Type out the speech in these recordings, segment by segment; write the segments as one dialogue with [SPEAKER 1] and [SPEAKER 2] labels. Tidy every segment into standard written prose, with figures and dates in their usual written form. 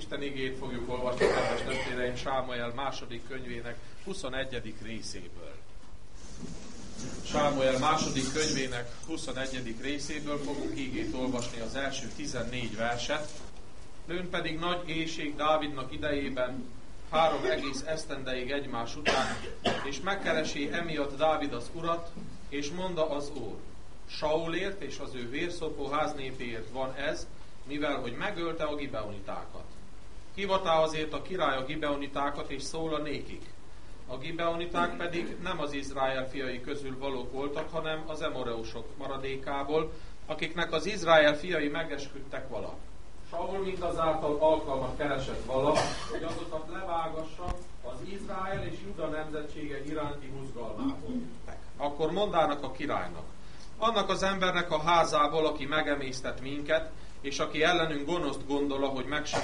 [SPEAKER 1] Isten igét fogjuk olvasni, kedves testvéreim, Sámuel második könyvének 21. részéből. Sámuel második könyvének 21. részéből fogunk igét olvasni az első 14 verset. Lőn pedig nagy éhség Dávidnak idejében 3 egész esztendeig egymás után, és megkeresi emiatt Dávid az Urat, és mondta az Úr: Saulért és az ő vérszopó háznépéért van ez, mivel hogy megölte a gibeonitákat. Hivatá azért a király a gibeonitákat, és szól a nékik. A gibeoniták pedig nem az Izrael fiai közül valók voltak, hanem az emoreusok maradékából, akiknek az Izrael fiai megesküdtek vala. Saul mindazáltal alkalmat keresett vala, hogy azokat levágassa az Izrael és Juda nemzetsége iránti húzgalmából. Akkor mondának a királynak: annak az embernek a házából, aki megemésztett minket, és aki ellenünk gonoszt gondola, hogy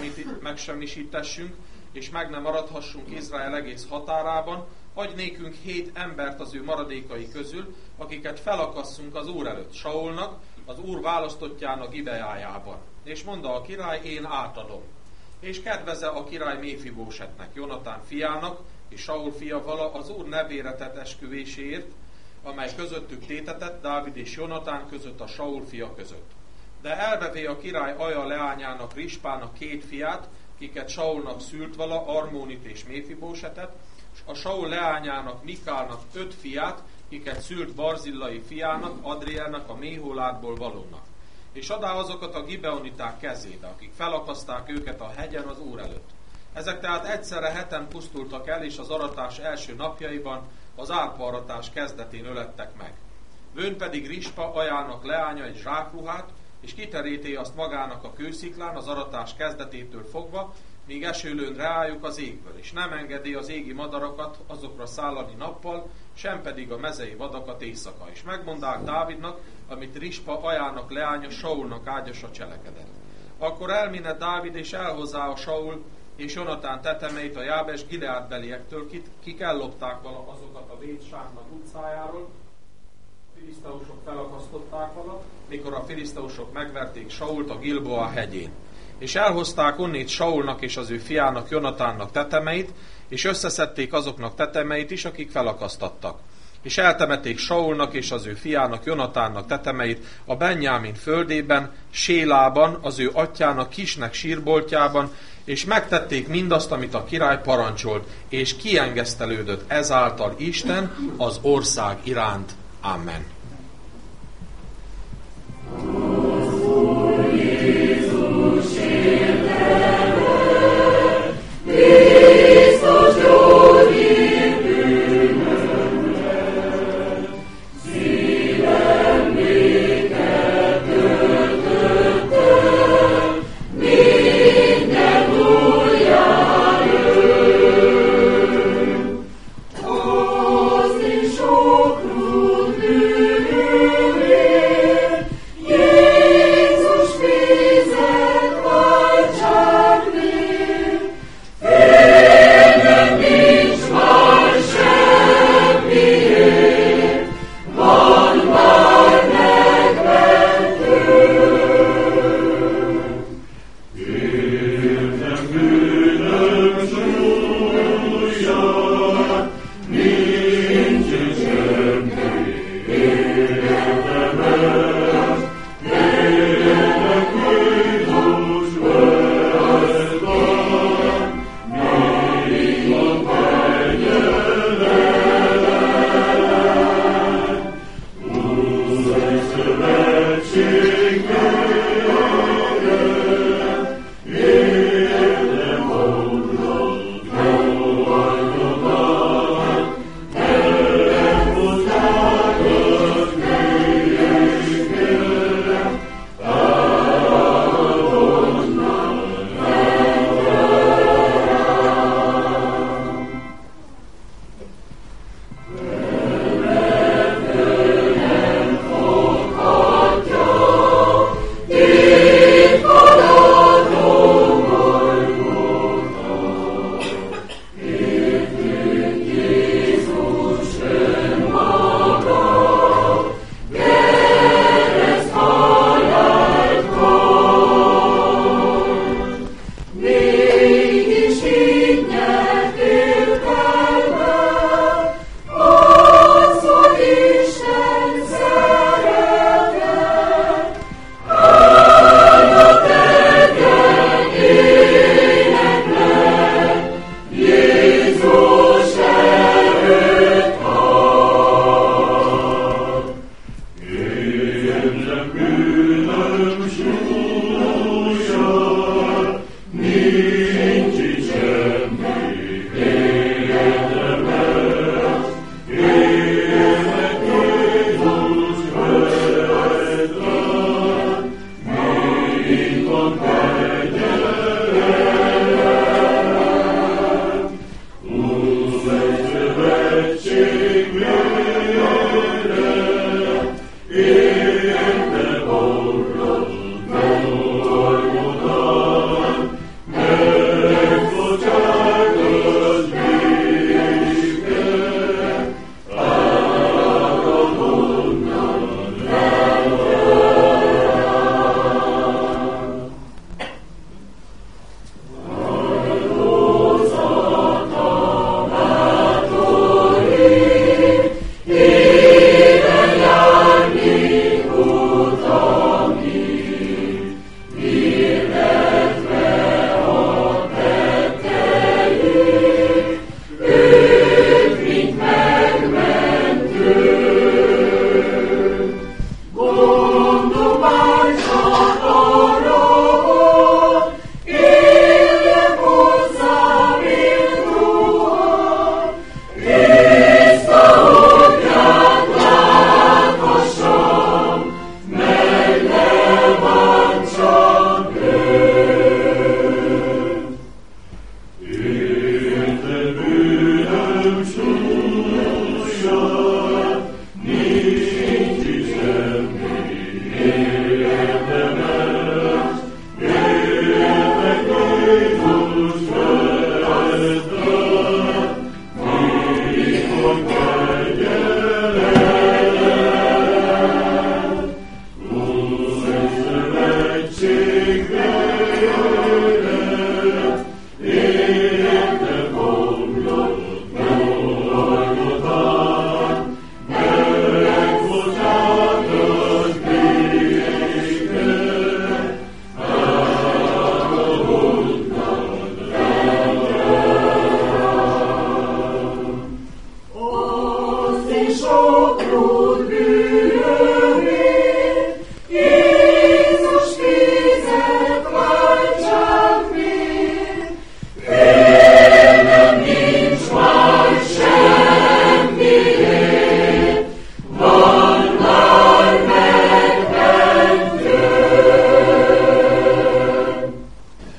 [SPEAKER 1] megsemmisítessünk, és meg nem maradhassunk Izrael egész határában, adj nékünk 7 embert az ő maradékai közül, akiket felakasszunk az Úr előtt Saulnak, az Úr választottjának Gibeájában. És mondta a király: én átadom. És kedveze a király Méfibósetnek, Jonatán fiának, és Saul fia vala az Úr nevére tett esküvéséért, amely közöttük tétetett Dávid és Jonatán között a Saul fia között. De elvevé a király Aja leányának, Rispának 2 fiát, kiket Saulnak szült vala, Armónit és Méfibósetet, és a Saul leányának, Mikálnak 5 fiát, kiket szült Barzillai fiának, Adrielnak, a Méholátból valónak. És adá azokat a gibeoniták kezébe, akik felakaszták őket a hegyen az Úr előtt. Ezek tehát egyszerre 7-en pusztultak el, és az aratás első napjaiban, az árpa-aratás kezdetén ölettek meg. Vőn pedig Rispa Ajának leánya egy zsákruhát, és kiteríté azt magának a kősziklán az aratás kezdetétől fogva, míg esőlőn reájuk az égből, és nem engedi az égi madarakat azokra szállani nappal, sem pedig a mezei vadakat éjszaka. És megmondák Dávidnak, amit Rispa Ajának leánya Saulnak ágyasa cselekedett. Akkor elméne Dávid, és elhozzá a Saul és Jonatán tetemeit a Jábes Gileádbeliektől, kik ellopták vala azokat a Védságnak utcájáról. A filiszteusok felakasztották vala, mikor a filiszteusok megverték Sault a Gilboa hegyén. És elhozták onnét Saulnak és az ő fiának, Jonatánnak tetemeit, és összeszedték azoknak tetemeit is, akik felakasztattak. És eltemették Saulnak és az ő fiának, Jonatánnak tetemeit a Benjámin földében, Sélában, az ő atyának Kisnek sírboltjában, és megtették mindazt, amit a király parancsolt, és kiengesztelődött ezáltal Isten az ország iránt. Amen.
[SPEAKER 2] Sokru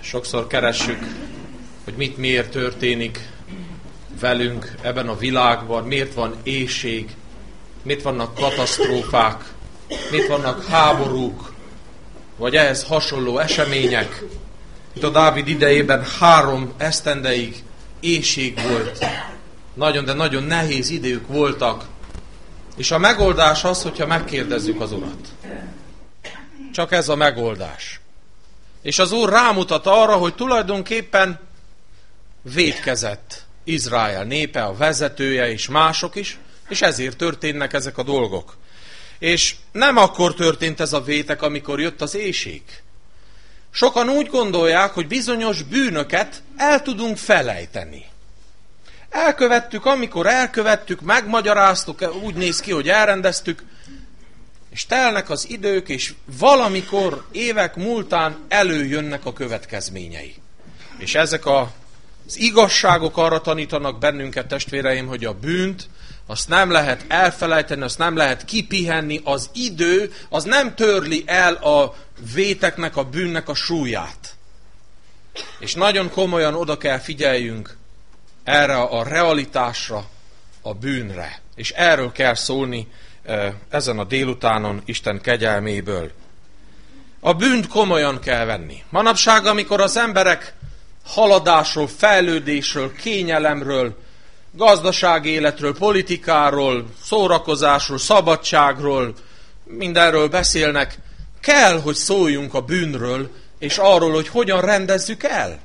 [SPEAKER 1] Sokszor keressük, hogy miért történik velünk ebben a világban, miért van éhség, miért vannak katasztrófák, miért vannak háborúk, vagy ehhez hasonló események. Itt a Dávid idejében 3 esztendeig éhség volt. Nagyon, de nagyon nehéz idők voltak. És a megoldás az, hogyha megkérdezzük az Urat. Csak ez a megoldás. És az Úr rámutat arra, hogy tulajdonképpen vétkezett Izrael népe, a vezetője és mások is, és ezért történnek ezek a dolgok. És nem akkor történt ez a vétek, amikor jött az éhség. Sokan úgy gondolják, hogy bizonyos bűnöket el tudunk felejteni. Amikor elkövettük, megmagyaráztuk, úgy néz ki, hogy elrendeztük, és telnek az idők, és valamikor évek múltán előjönnek a következményei. És ezek az igazságok arra tanítanak bennünket, testvéreim, hogy a bűnt, azt nem lehet elfelejteni, azt nem lehet kipihenni, az idő, az nem törli el a véteknek, a bűnnek a súlyát. És nagyon komolyan oda kell figyeljünk erre a realitásra, a bűnre. És erről kell szólni ezen a délutánon Isten kegyelméből. A bűnt komolyan kell venni. Manapság, amikor az emberek haladásról, fejlődésről, kényelemről, gazdasági életről, politikáról, szórakozásról, szabadságról, mindenről beszélnek, kell, hogy szóljunk a bűnről, és arról, hogy hogyan rendezzük el.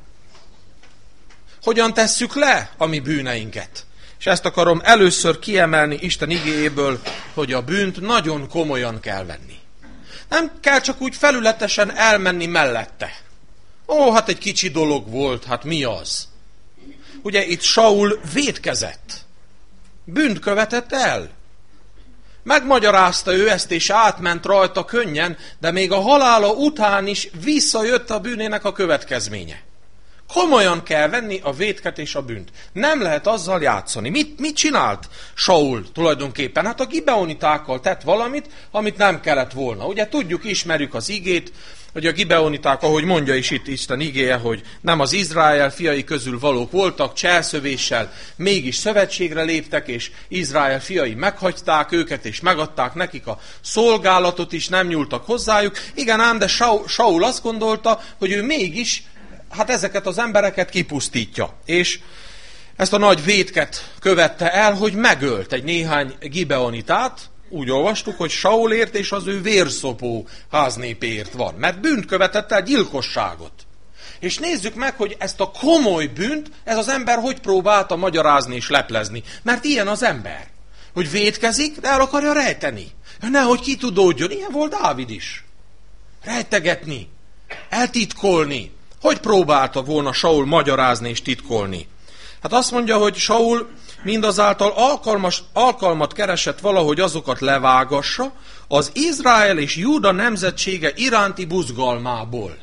[SPEAKER 1] Hogyan tesszük le a mi bűneinket. És ezt akarom először kiemelni Isten igéjéből, hogy a bűnt nagyon komolyan kell venni. Nem kell csak úgy felületesen elmenni mellette. Hát egy kicsi dolog volt, hát mi az? Ugye itt Saul vétkezett. Bűnt követett el. Megmagyarázta ő ezt, és átment rajta könnyen, de még a halála után is visszajött a bűnének a következménye. Komolyan kell venni a vétket és a bűnt. Nem lehet azzal játszani. Mit csinált Saul tulajdonképpen? Hát a gibeonitákkal tett valamit, amit nem kellett volna. Ugye tudjuk, ismerjük az igét, hogy a gibeoniták, ahogy mondja is itt Isten igéje, hogy nem az Izrael fiai közül valók voltak, cselszövéssel mégis szövetségre léptek, és Izrael fiai meghagyták őket, és megadták nekik a szolgálatot is, nem nyúltak hozzájuk. Igen ám, de Saul azt gondolta, hogy ő mégis ezeket az embereket kipusztítja. És ezt a nagy vétket követte el, hogy megölt egy néhány gibeonitát. Úgy olvastuk, hogy Saulért és az ő vérszopó háznépéért van. Mert bűnt követett el, gyilkosságot. És nézzük meg, hogy ezt a komoly bűnt, ez az ember hogy próbálta magyarázni és leplezni. Mert ilyen az ember. Hogy vétkezik, de el akarja rejteni. Nehogy kitudódjon. Ilyen volt Dávid is. Rejtegetni. Eltitkolni. Hogy próbálta volna Saul magyarázni és titkolni? Hát azt mondja, hogy Saul mindazáltal alkalmat keresett valahogy azokat levágassa az Izrael és Júda nemzetsége iránti buzgalmából.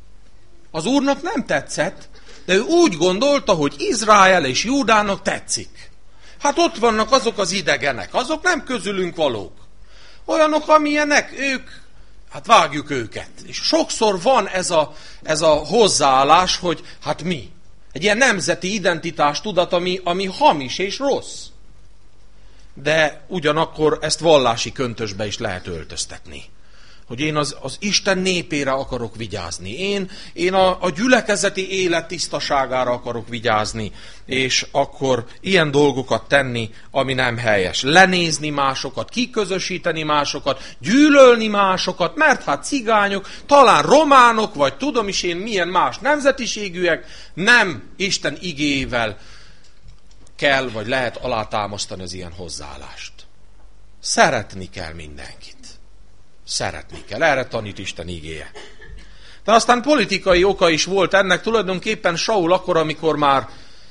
[SPEAKER 1] Az Úrnak nem tetszett, de ő úgy gondolta, hogy Izrael és Júdának tetszik. Hát ott vannak azok az idegenek, azok nem közülünk valók. Olyanok, amilyenek, ők, hát vágjuk őket. És sokszor van ez a hozzáállás, hogy hát mi? Egy ilyen nemzeti identitás tudat, ami hamis és rossz. De ugyanakkor ezt vallási köntösbe is lehet öltöztetni. Hogy én az Isten népére akarok vigyázni. Én a gyülekezeti élet tisztaságára akarok vigyázni. És akkor ilyen dolgokat tenni, ami nem helyes. Lenézni másokat, kiközösíteni másokat, gyűlölni másokat, mert hát cigányok, talán románok, vagy tudom is én milyen más nemzetiségűek, nem Isten igével kell, vagy lehet alátámasztani az ilyen hozzáállást. Szeretni kell mindenkit. Szeretni kell. Erre tanít Isten igéje. De aztán politikai oka is volt ennek. Tulajdonképpen Saul akkor, amikor már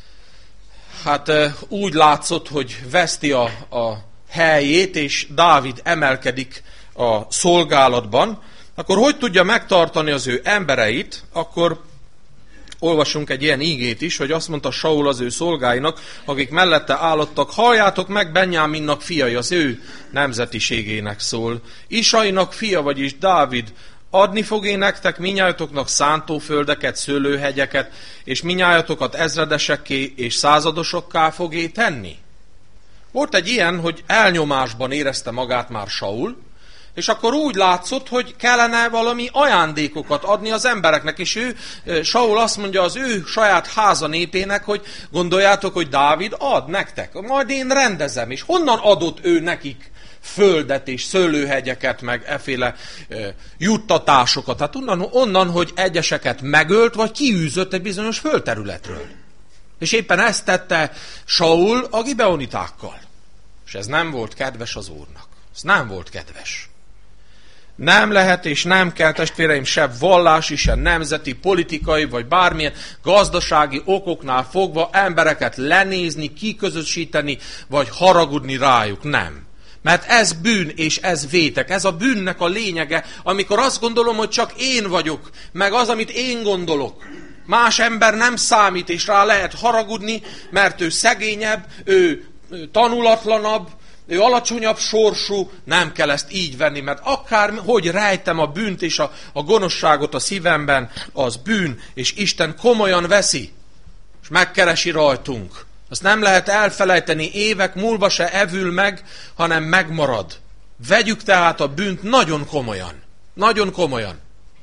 [SPEAKER 1] úgy látszott, hogy veszti a helyét, és Dávid emelkedik a szolgálatban, akkor hogy tudja megtartani az ő embereit, akkor olvasunk egy ilyen ígét is, hogy azt mondta Saul az ő szolgáinak, akik mellette állottak, halljátok meg Benjáminnak fiai, az ő nemzetiségének szól. Isainak fia, vagyis Dávid, adni fog én nektek minnyájatoknak szántóföldeket, szőlőhegyeket, és minnyájatokat ezredesekké és századosokká fog tenni. Volt egy ilyen, hogy elnyomásban érezte magát már Saul, és akkor úgy látszott, hogy kellene valami ajándékokat adni az embereknek, és Saul azt mondja az ő saját háza népének, hogy gondoljátok, hogy Dávid ad nektek, majd én rendezem, és honnan adott ő nekik földet és szőlőhegyeket, meg efféle juttatásokat, hát onnan, hogy egyeseket megölt, vagy kiűzött egy bizonyos földterületről. És éppen ezt tette Saul a gibeonitákkal. És ez nem volt kedves az Úrnak. Ez nem volt kedves. Nem lehet és nem kell, testvéreim, se vallási, se nemzeti, politikai, vagy bármilyen gazdasági okoknál fogva embereket lenézni, kiközösíteni, vagy haragudni rájuk. Nem. Mert ez bűn és ez vétek. Ez a bűnnek a lényege, amikor azt gondolom, hogy csak én vagyok, meg az, amit én gondolok. Más ember nem számít, és rá lehet haragudni, mert ő szegényebb, ő tanulatlanabb, ő alacsonyabb sorsú, nem kell ezt így venni, mert akárhogy rejtem a bűnt és a gonoszságot a szívemben, az bűn, és Isten komolyan veszi, és megkeresi rajtunk. Azt nem lehet elfelejteni, évek múlva se evül meg, hanem megmarad. Vegyük tehát a bűnt nagyon komolyan. Nagyon komolyan.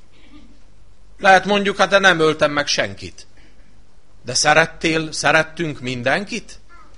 [SPEAKER 1] Lehet mondjuk, hát de nem öltem meg senkit. De szerettünk mindenkit?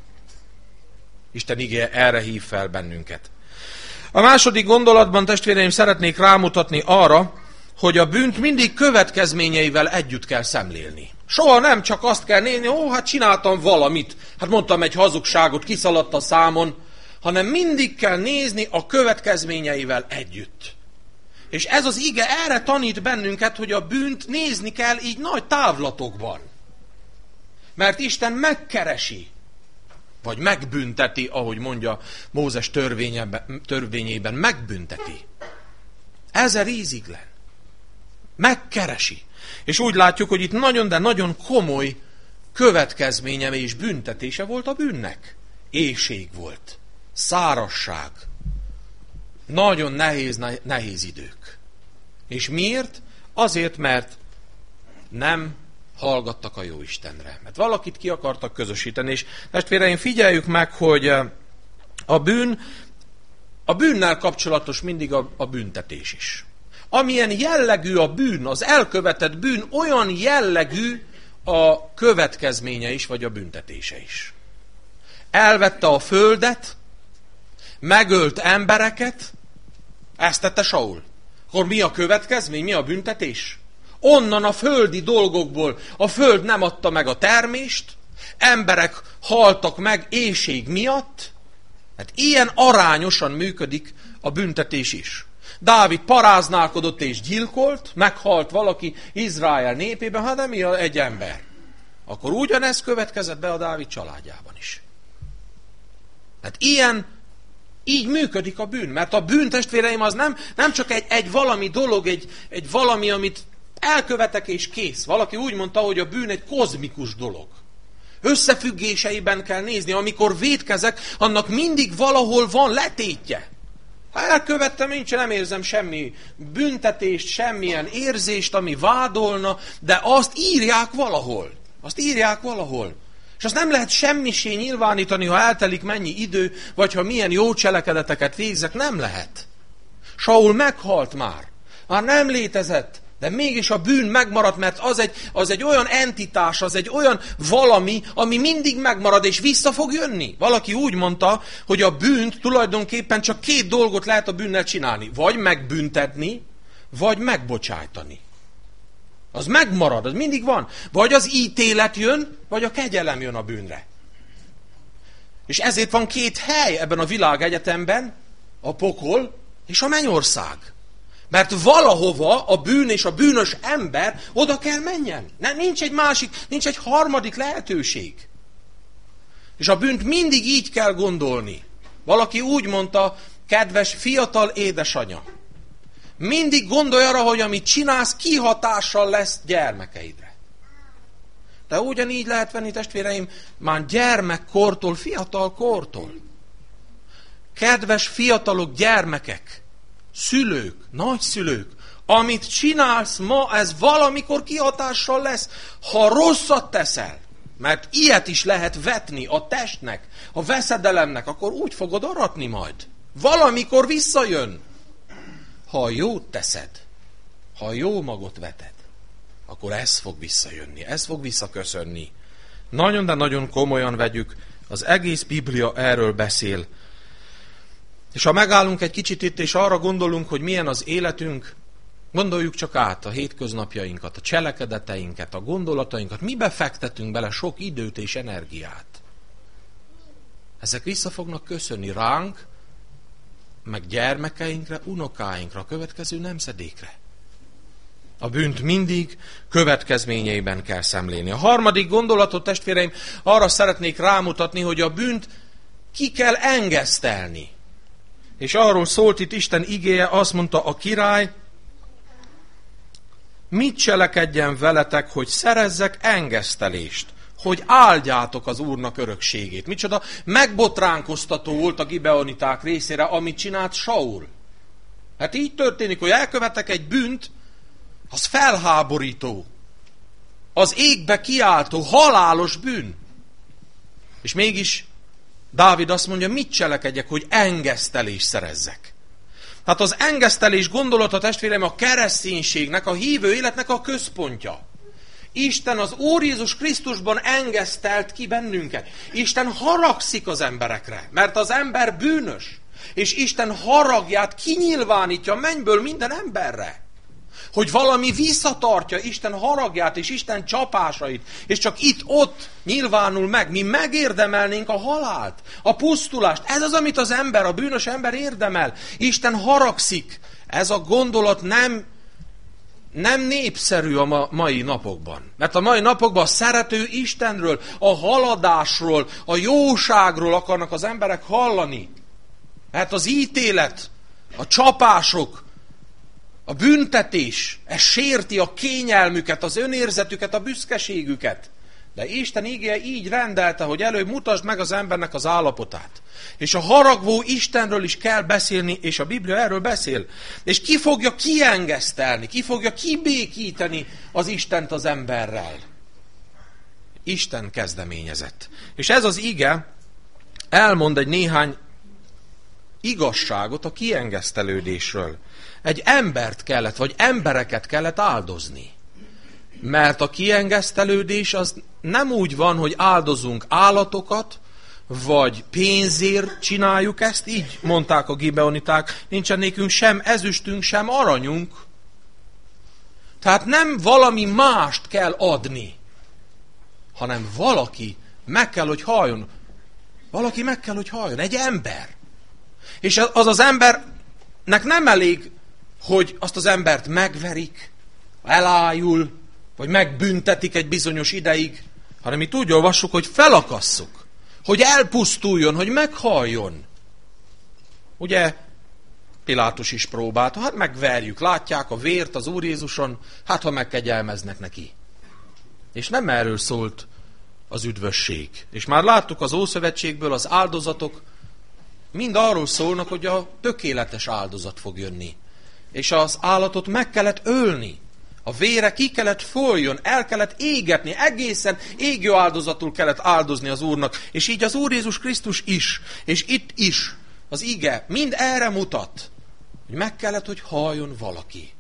[SPEAKER 1] Isten igéje erre hív fel bennünket. A második gondolatban, testvéreim, szeretnék rámutatni arra, hogy a bűnt mindig következményeivel együtt kell szemlélni. Soha nem csak azt kell nézni, hát csináltam valamit, hát mondtam egy hazugságot, kiszaladt a számon, hanem mindig kell nézni a következményeivel együtt. És ez az ige erre tanít bennünket, hogy a bűnt nézni kell így nagy távlatokban. Mert Isten megkeresi, vagy megbünteti, ahogy mondja Mózes törvényében, megbünteti. 1000 íziglen. Megkeresi. És úgy látjuk, hogy itt nagyon, de nagyon komoly következménye és büntetése volt a bűnnek. Éhség volt. Szárazság. Nagyon nehéz idők. És miért? Azért, mert nem hallgattak a Jóistenre. Mert valakit ki akartak közösíteni. És testvéreim, figyeljük meg, hogy a bűnnel kapcsolatos mindig a büntetés is. Amilyen jellegű a bűn, az elkövetett bűn, olyan jellegű a következménye is, vagy a büntetése is. Elvette a földet, megölt embereket, ezt tette Saul. Akkor mi a következmény, mi a büntetés? Onnan a földi dolgokból a föld nem adta meg a termést, emberek haltak meg éhség miatt, hát ilyen arányosan működik a büntetés is. Dávid paráználkodott és gyilkolt, meghalt valaki Izrael népében, hát nem egy ember. Akkor ugyanez következett be a Dávid családjában is. Hát így működik a bűn, mert a bűn, testvéreim, az nem csak egy valami dolog, egy valami, amit elkövetek és kész. Valaki úgy mondta, hogy a bűn egy kozmikus dolog. Összefüggéseiben kell nézni, amikor vétkezek, annak mindig valahol van letétje. Ha elkövettem, én sem nem érzem semmi büntetést, semmilyen érzést, ami vádolna, de azt írják valahol. Azt írják valahol. És azt nem lehet semmisé nyilvánítani, ha eltelik mennyi idő, vagy ha milyen jó cselekedeteket végzek, nem lehet. Saul meghalt már. Már nem létezett. De mégis a bűn megmaradt, mert az egy olyan entitás, az egy olyan valami, ami mindig megmarad, és vissza fog jönni. Valaki úgy mondta, hogy a bűnt tulajdonképpen csak 2 dolgot lehet a bűnnel csinálni. Vagy megbüntetni, vagy megbocsájtani. Az megmarad, az mindig van. Vagy az ítélet jön, vagy a kegyelem jön a bűnre. És ezért van 2 hely ebben a világegyetemben, a pokol és a mennyország. Mert valahova a bűn és a bűnös ember oda kell menjen. Nincs egy harmadik lehetőség. És a bűnt mindig így kell gondolni. Valaki úgy mondta, kedves fiatal édesanya, mindig gondolj arra, hogy amit csinálsz, kihatással lesz gyermekeidre. De ugyanígy lehet venni, testvéreim, már gyermekkortól, fiatal kortól. Kedves fiatalok, gyermekek, szülők, nagyszülők,
[SPEAKER 2] Amit csinálsz ma, ez valamikor kihatással lesz, ha rosszat teszel. Mert ilyet is lehet vetni a testnek, a veszedelemnek, akkor úgy fogod aratni majd. Valamikor visszajön. Ha jót teszed, ha jó magot veted, akkor ez fog visszajönni, ez fog visszaköszönni. Nagyon, de nagyon komolyan vegyük, az egész Biblia erről beszél. És ha megállunk egy kicsit itt, és arra gondolunk, hogy milyen az életünk, gondoljuk csak át a hétköznapjainkat, a cselekedeteinket, a gondolatainkat, mibe fektetünk bele sok időt és energiát. Ezek vissza fognak köszönni ránk, meg gyermekeinkre, unokáinkra, a következő nemzedékre. A bűnt mindig következményeiben kell szemlélni. A harmadik gondolatot, testvéreim, arra szeretnék rámutatni, hogy a bűnt ki kell engesztelni. És arról szólt itt Isten igéje, azt mondta a király, mit cselekedjen veletek, hogy szerezzek engesztelést, hogy áldjátok az Úrnak örökségét. Micsoda megbotránkoztató volt a gibeoniták részére, amit csinált Saul. Hát így történik, hogy elkövetek egy bűnt, az felháborító, az égbe kiáltó, halálos bűn. És mégis Dávid azt mondja, mit cselekedjek, hogy engesztelést szerezzek. Tehát az engesztelés gondolata, testvérem, a kereszténységnek, a hívő életnek a központja. Isten az Úr Jézus Krisztusban engesztelt ki bennünket. Isten haragszik az emberekre, mert az ember bűnös. És Isten haragját kinyilvánítja mennyből minden emberre. Hogy valami visszatartja Isten haragját és Isten csapásait, és csak itt-ott nyilvánul meg. Mi megérdemelnénk a halált, a pusztulást. Ez az, amit az ember, a bűnös ember érdemel. Isten haragszik. Ez a gondolat nem népszerű a mai napokban. Mert a mai napokban a szerető Istenről, a haladásról, a jóságról akarnak az emberek hallani. Mert az ítélet, a csapások, a büntetés, ez sérti a kényelmüket, az önérzetüket, a büszkeségüket. De Isten igéje így rendelte, hogy előbb mutasd meg az embernek az állapotát. És a haragvó Istenről is kell beszélni, és a Biblia erről beszél. És ki fogja kiengesztelni, ki fogja kibékíteni az Istent az emberrel? Isten kezdeményezett. És ez az ige elmond egy néhány igazságot a kiengesztelődésről. Egy embert kellett, vagy embereket kellett áldozni. Mert a kiengesztelődés az nem úgy van, hogy áldozunk állatokat, vagy pénzért csináljuk ezt, így mondták a gibeoniták, nincsen nékünk sem ezüstünk, sem aranyunk. Tehát nem valami mást kell adni, hanem valaki meg kell, hogy halljon. Valaki meg kell, hogy halljon. Egy ember. És az az embernek nem elég, hogy azt az embert megverik, elájul, vagy megbüntetik egy bizonyos ideig, hanem itt úgy olvassuk, hogy felakasszuk, hogy elpusztuljon, hogy meghalljon. Ugye Pilátus is próbálta, hát megverjük, látják a vért az Úr Jézuson, hát ha megkegyelmeznek neki. És nem erről szólt az üdvösség. És már láttuk az Ószövetségből, az áldozatok mind arról szólnak, hogy a tökéletes áldozat fog jönni. És az állatot meg kellett ölni. A vére ki kellett folyjon, el kellett égetni, egészen égő áldozatul kellett áldozni az Úrnak. És így az Úr Jézus Krisztus is, és itt is az ige mind erre mutat, hogy meg kellett, hogy halljon valaki.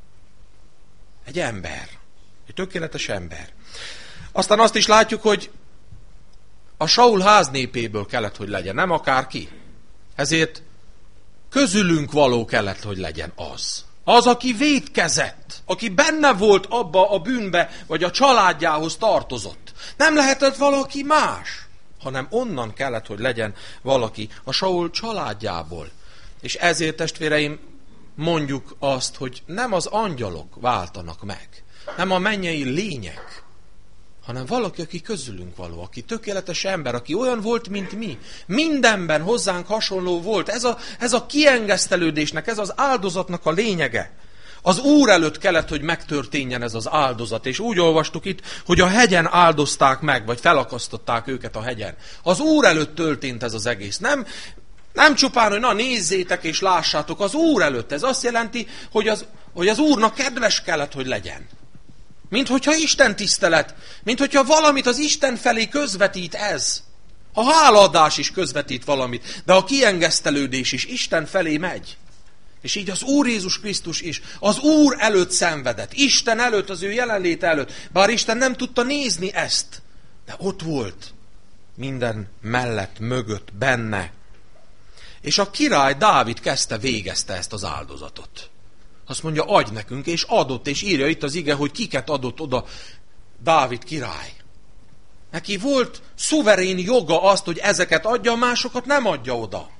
[SPEAKER 2] Egy ember, egy tökéletes ember. Aztán azt is látjuk, hogy a Saul háznépéből kellett, hogy legyen, nem akárki. Ezért közülünk való kellett, hogy legyen az. Az, aki vétkezett, aki benne volt abba a bűnbe, vagy a családjához tartozott. Nem lehetett valaki más, hanem onnan kellett, hogy legyen valaki a Saul családjából. És ezért, testvéreim, mondjuk azt, hogy nem az angyalok váltanak meg, nem a mennyei lények, hanem valaki, aki közülünk való, aki tökéletes ember, aki olyan volt, mint mi. Mindenben hozzánk hasonló volt. Ez a kiengesztelődésnek, ez az áldozatnak a lényege. Az Úr előtt kellett, hogy megtörténjen ez az áldozat. És úgy olvastuk itt, hogy a hegyen áldozták meg, vagy felakasztották őket a hegyen. Az Úr előtt történt ez az egész. Nem csupán, hogy na nézzétek és lássátok, az Úr előtt. Ez azt jelenti, hogy hogy az Úrnak kedves kellett, hogy legyen. Mint hogyha Isten tisztelet, mint hogyha valamit az Isten felé közvetít ez. A hálaadás is közvetít valamit, de a kiengesztelődés is Isten felé megy. És így az Úr Jézus Krisztus is az Úr előtt szenvedett, Isten előtt, az ő jelenléte előtt. Bár Isten nem tudta nézni ezt, de ott volt minden mellett, mögött, benne. És a király Dávid végezte ezt az áldozatot. Azt mondja, adj nekünk, és adott, és írja itt az ige, hogy kiket adott oda Dávid király. Neki volt szuverén joga azt, hogy ezeket adja, másokat nem adja oda.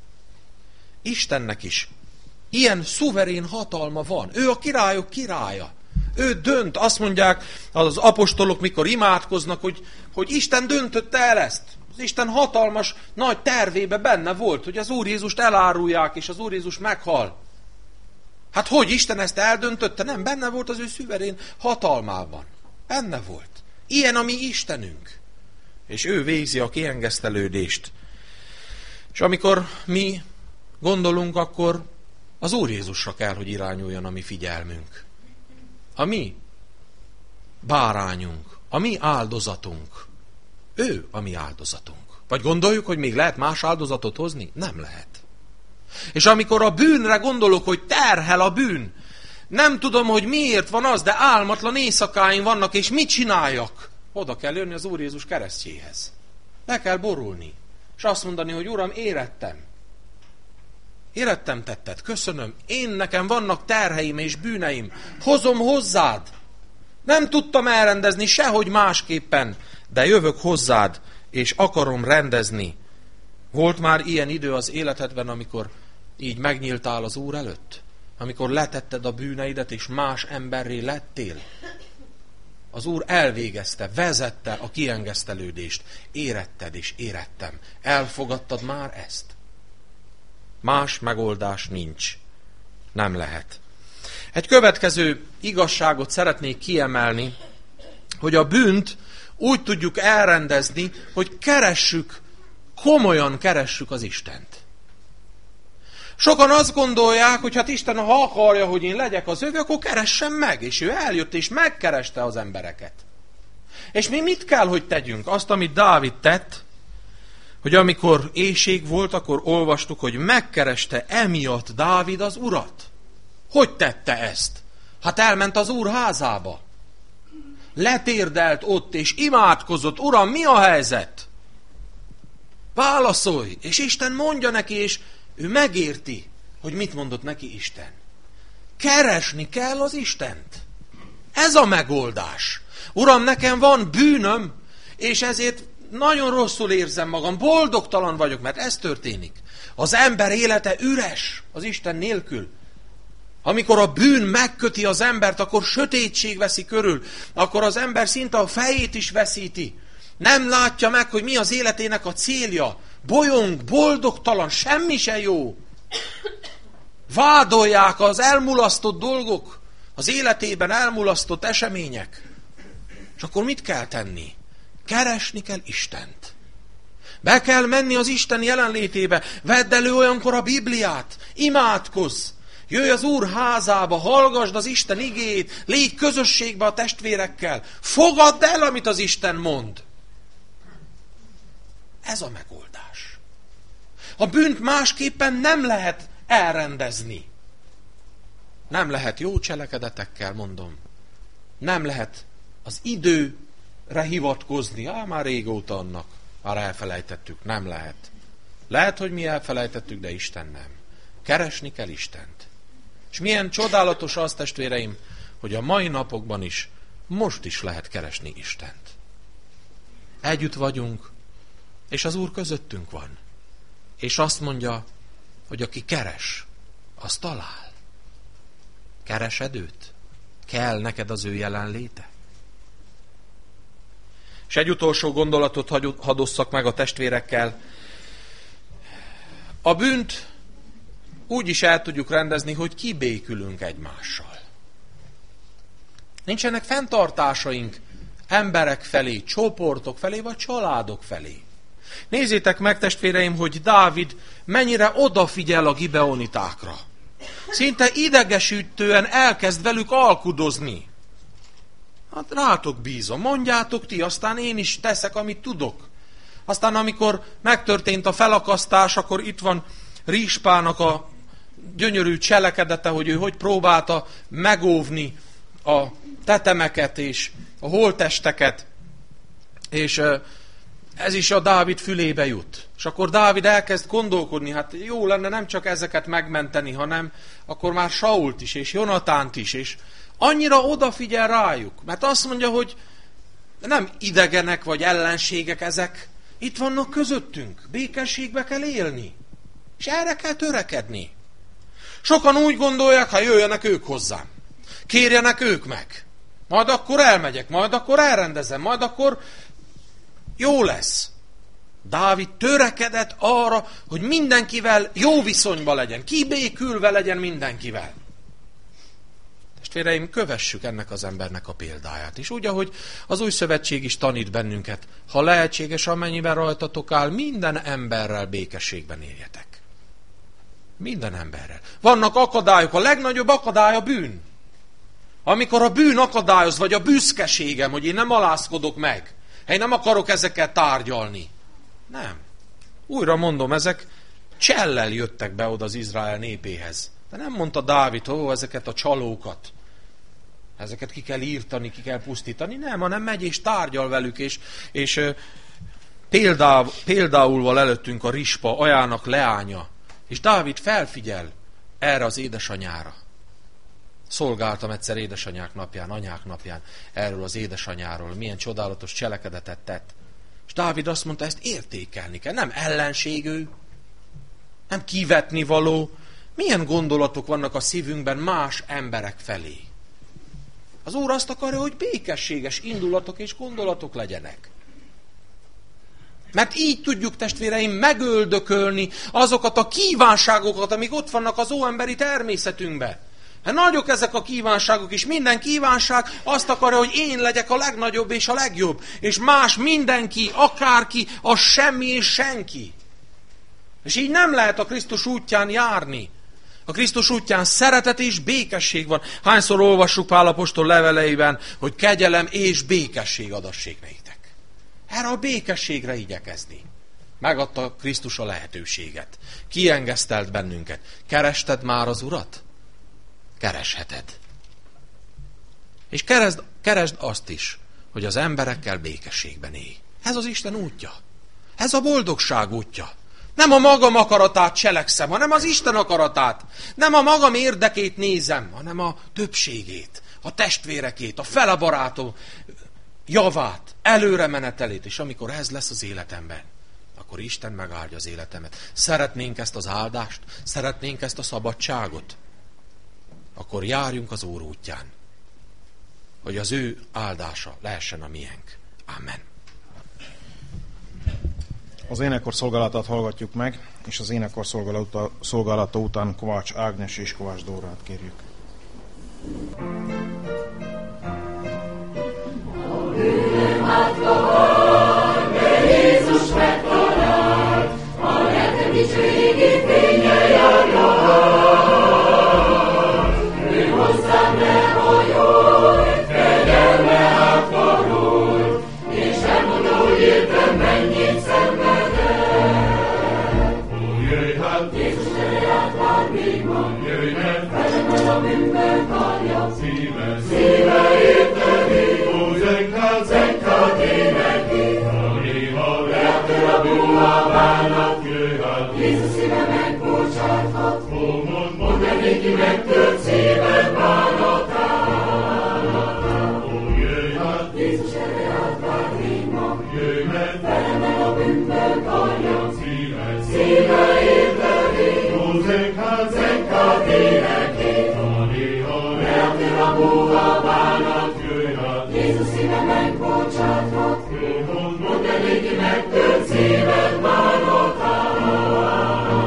[SPEAKER 2] Istennek is ilyen szuverén hatalma van. Ő a királyok királya. Ő dönt. Azt mondják az apostolok, mikor imádkoznak, hogy Isten döntötte el ezt. Az Isten hatalmas nagy tervébe benne volt, hogy az Úr Jézust elárulják, és az Úr Jézus meghal. Hát hogy Isten ezt eldöntötte? Nem, benne volt az ő szuverén hatalmában. Benne volt. Ilyen a mi Istenünk. És ő végzi a kiengesztelődést. És amikor mi gondolunk, akkor az Úr Jézusra kell, hogy irányuljon a mi figyelmünk. A mi bárányunk, a mi áldozatunk. Ő a mi áldozatunk. Vagy gondoljuk, hogy még lehet más áldozatot hozni? Nem lehet. És amikor a bűnre gondolok, hogy terhel a bűn, nem tudom, hogy miért van az, de álmatlan éjszakáim vannak, és mit csináljak? Oda kell jönni az Úr Jézus keresztjéhez. Le kell borulni. És azt mondani, hogy Uram, érettem. Érettem tetted, köszönöm. Nekem vannak terheim és bűneim. Hozom hozzád. Nem tudtam elrendezni sehogy másképpen, de jövök hozzád, és akarom rendezni. Volt már ilyen idő az életedben, amikor így megnyíltál az Úr előtt? Amikor letetted a bűneidet, és más emberré lettél? Az Úr elvégezte, vezette a kiengesztelődést. Éretted és érettem. Elfogadtad már ezt? Más megoldás nincs. Nem lehet. Egy következő igazságot szeretnék kiemelni, hogy a bűnt úgy tudjuk elrendezni, hogy komolyan keressük az Istent. Sokan azt gondolják, hogy hát Isten, ha akarja, hogy én legyek az övé, akkor keressem meg. És ő eljött és megkereste az embereket. És mi mit kell, hogy tegyünk? Azt, amit Dávid tett, hogy amikor éhség volt, akkor olvastuk, hogy megkereste emiatt Dávid az Urat. Hogy tette ezt? Hát elment az Úr házába. Letérdelt ott, és imádkozott. Uram, mi a helyzet? Válaszolj! És Isten mondja neki, és ő megérti, hogy mit mondott neki Isten. Keresni kell az Istent. Ez a megoldás. Uram, nekem van bűnöm, és ezért nagyon rosszul érzem magam, boldogtalan vagyok, mert ez történik. Az ember élete üres az Isten nélkül. Amikor a bűn megköti az embert, akkor sötétség veszi körül, akkor az ember szinte a fejét is veszíti. Nem látja meg, hogy mi az életének a célja. Bolyong, boldogtalan, semmi se jó. Vádolják az elmulasztott dolgok, az életében elmulasztott események. És akkor mit kell tenni? Keresni kell Istent. Be kell menni az Isten jelenlétébe. Vedd elő olyankor a Bibliát. Imádkozz. Jöjj az Úr házába, hallgasd az Isten igéjét, légy közösségbe a testvérekkel. Fogadd el, amit az Isten mond. Ez a megoldás. A bűnt másképpen nem lehet elrendezni. Nem lehet jó cselekedetekkel, mondom. Nem lehet az időre hivatkozni. Már régóta annak. Már elfelejtettük. Nem lehet. Lehet, hogy mi elfelejtettük, de Isten nem. Keresni kell Istent. És milyen csodálatos az, testvéreim, hogy a mai napokban is, most is lehet keresni Istent. Együtt vagyunk, és az Úr közöttünk van. És azt mondja, hogy aki keres, az talál. Keresed őt? Kell neked az ő jelenléte? És egy utolsó gondolatot hadd osszak meg a testvérekkel. A bűnt úgy is el tudjuk rendezni, hogy kibékülünk egymással. Nincsenek fenntartásaink emberek felé, csoportok felé, vagy családok felé. Nézzétek meg, testvéreim, hogy Dávid mennyire odafigyel a gibeonitákra. Szinte idegesítően elkezd velük alkudozni. Hát rátok bízom, mondjátok ti, aztán én is teszek, amit tudok. Aztán amikor megtörtént a felakasztás, akkor itt van Rizspának a gyönyörű cselekedete, hogy ő hogy próbálta megóvni a tetemeket és a holttesteket. És ez is a Dávid fülébe jut. És akkor Dávid elkezd gondolkodni, hát jó lenne nem csak ezeket megmenteni, hanem akkor már Sault is, és Jonatánt is, és annyira odafigyel rájuk, mert azt mondja, hogy nem idegenek vagy ellenségek ezek, itt vannak közöttünk, békességbe kell élni, és erre kell törekedni. Sokan úgy gondolják, ha jöjjenek ők hozzám, kérjenek ők meg, majd akkor elmegyek, majd akkor elrendezem, majd akkor jó lesz. Dávid törekedett arra, hogy mindenkivel jó viszonyban legyen, kibékülve legyen mindenkivel. Testvéreim, kövessük ennek az embernek a példáját is. Úgy, ahogy az Új Szövetség is tanít bennünket, ha lehetséges, amennyiben rajtatok áll, minden emberrel békességben éljetek. Minden emberrel. Vannak akadályok, a legnagyobb akadály a bűn. Amikor a bűn akadályoz, vagy a büszkeségem, hogy én nem alázkodok meg, én nem akarok ezeket tárgyalni. Nem. Újra mondom, ezek csellel jöttek be oda az Izrael népéhez. De nem mondta Dávid, ezeket a csalókat, ezeket ki kell írtani, ki kell pusztítani. Nem, hanem megy és tárgyal velük, és például van előttünk a Rizspa, Ajának leánya. És Dávid felfigyel erre az édesanyára. Szolgáltam egyszer édesanyák napján, anyák napján erről az édesanyáról, milyen csodálatos cselekedetet tett. És Dávid azt mondta, ezt értékelni kell. Nem ellenség ő, nem kivetni való. Milyen gondolatok vannak a szívünkben más emberek felé? Az Úr azt akarja, hogy békességes indulatok és gondolatok legyenek. Mert így tudjuk, testvéreim, megöldökölni azokat a kívánságokat, amik ott vannak az óemberi természetünkben. Hát nagyok ezek a kívánságok, és minden kívánság azt akarja, hogy én legyek a legnagyobb és a legjobb. És más mindenki, akárki, az semmi és senki. És így nem lehet a Krisztus útján járni. A Krisztus útján szeretet és békesség van. Hányszor olvassuk Pál apostol leveleiben, hogy kegyelem és békesség adassék nektek. Erre a békességre igyekezni. Megadta Krisztus a lehetőséget. Kiengesztelt bennünket. Kerested már az Urat? Keresheted. És keresd azt is, hogy az emberekkel békességben élj. Ez az Isten útja. Ez a boldogság útja. Nem a magam akaratát cselekszem, hanem az Isten akaratát. Nem a magam érdekét nézem, hanem a többségét, a testvérekét, a fele barátom javát, előre menetelét. És amikor ez lesz az életemben, akkor Isten megáldja az életemet. Szeretnénk ezt az áldást, szeretnénk ezt a szabadságot, akkor járjunk az Úr útján, hogy az ő áldása lehessen a miénk. Amen.
[SPEAKER 3] Az énekkar szolgálatát hallgatjuk meg, és az énekkar szolgálata után Kovács Ágnes és Kovács Dórát kérjük.
[SPEAKER 4] A bűnöm átkovar, de Jézus megtalált, a lelkem dicsőségi fénye járja át. Ő hozzám lehajol, kegyelme átkarol, és elmondja, hogy értem mennyit szenvedett. Jöjj hát, Jézus ereját vár még ma, jöjj hát, felemel a bűnben karja, szíve érteni, ó, zeng hát énekli, ha lehető a bűn a bánat, jöjj hát, Jézus szíve megbocsáthat, mondd el néki megtört szíved bánatát. Ó, jöjj hát, Jézus ereját vár még ma, jöjj hát, felemel a bűnben karja, szíve érteni, ó, zeng hát énekli, lehető a bűn a bánat, jöjj hát, Jézus szíve megbocsáthat, mondd el néki megtört szíved bánatát.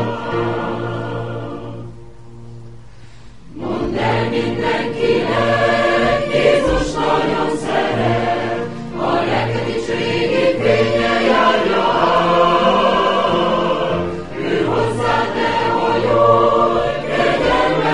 [SPEAKER 4] Mondd el mindenkinek, Jézus nagyon szeret, a lelke dicsőségi fénye járja át. Ő hozzád ne hajolj, kegyelme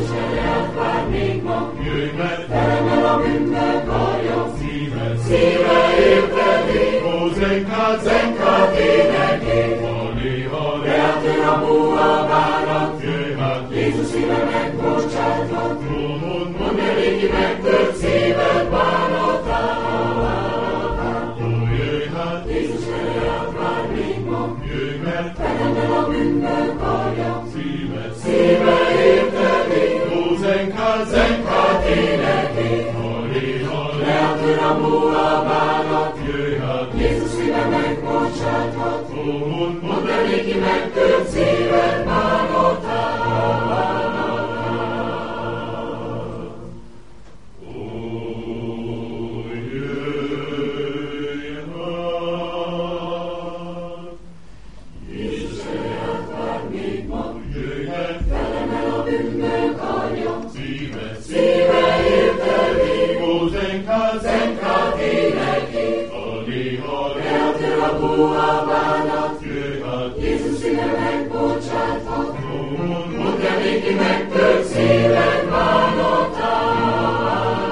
[SPEAKER 4] Jézus ereát vár még ma, jöjj, mert felemel a bűnből karja, szíve érteni, ó, zenkát énekét, leátör a búa bánat, jöjj hát, Jézus szíve megbocsátott, mondd el égi megtört szíved bánatát, jöjj hát, Jézus ereát vár még ma, jöjj, mert felemel a bűnből karja, szíve érteni, ó, zenkát énekét, leátör a búa bánat, jöjj hát, Jézus szíve megbocsátott, mondd el néki megtört szíved bánatát. Ó, jöjj hát, Jézus ereát vár még ma, jöjj hát, felemel a bűnből karja, szíve érteni, ó, zenkát énekét, leátör a búa bánat, jöjj hát, Jézus szíve megbocsátott, mondd el néki megtört szíved bánatát.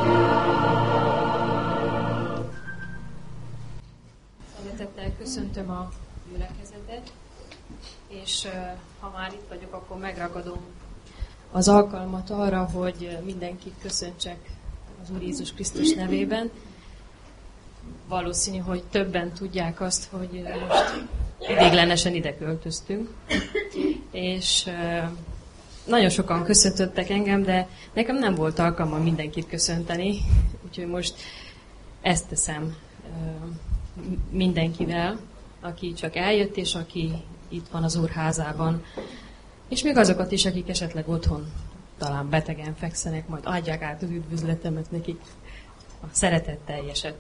[SPEAKER 5] Szeretettel köszöntöm a gyülekezetet, és ha már itt vagyok, akkor megragadom az alkalmat arra, hogy mindenkit köszöntsek az Úr Jézus Krisztus nevében. Valószínű, hogy többen tudják azt, hogy most idéglenesen ide költöztünk, és nagyon sokan köszöntöttek engem, de nekem nem volt alkalmam mindenkit köszönteni, úgyhogy most ezt teszem mindenkivel, aki csak eljött, és aki itt van az Úr házában. És még azokat is, akik esetleg otthon talán betegen fekszenek, majd adják át az üdvözletemet nekik, a szeretetteljeset.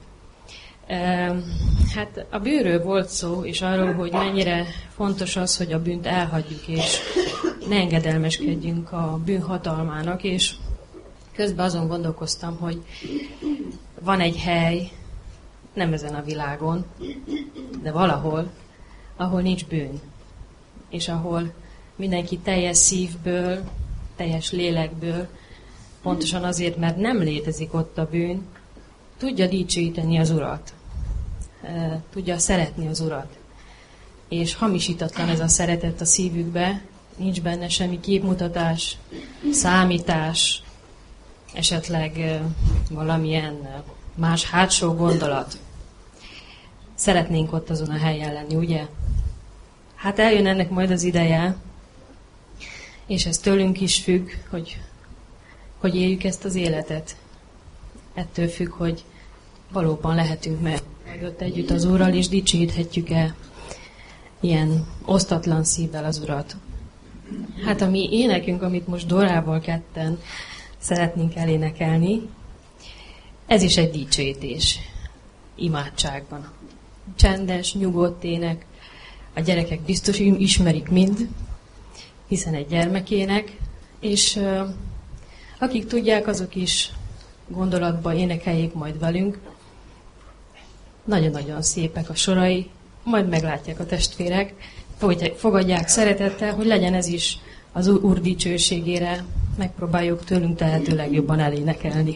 [SPEAKER 5] Hát a bűnről volt szó, és arról, hogy mennyire fontos az, hogy a bűnt elhagyjuk, és ne engedelmeskedjünk a bűn hatalmának, és közben azon gondolkoztam, hogy van egy hely, nem ezen a világon, de valahol, ahol nincs bűn, és ahol mindenki teljes szívből, teljes lélekből, pontosan azért, mert nem létezik ott a bűn, tudja dicsőíteni az Urat, tudja szeretni az Urat. És hamisítatlan ez a szeretet a szívükbe, nincs benne semmi képmutatás, számítás, esetleg valamilyen más hátsó gondolat. Szeretnénk ott azon a helyen lenni, ugye? Hát eljön ennek majd az ideje, és ez tőlünk is függ, hogy éljük ezt az életet. Ettől függ, hogy valóban lehetünk meg ott együtt az Úrral, és dicsőíthetjük-e ilyen osztatlan szívvel az Urat. Hát a mi énekünk, amit most Dorával ketten szeretnénk elénekelni, ez is egy dicsőítés imádságban. Csendes, nyugodt ének, a gyerekek biztos ismerik mind, hiszen egy gyermekének, és akik tudják, azok is gondolatban énekeljék majd velünk. Nagyon-nagyon szépek a sorai, majd meglátják a testvérek, fogadják szeretettel, hogy legyen ez is az Úr dicsőségére, megpróbáljuk tőlünk tehető legjobban elénekelni.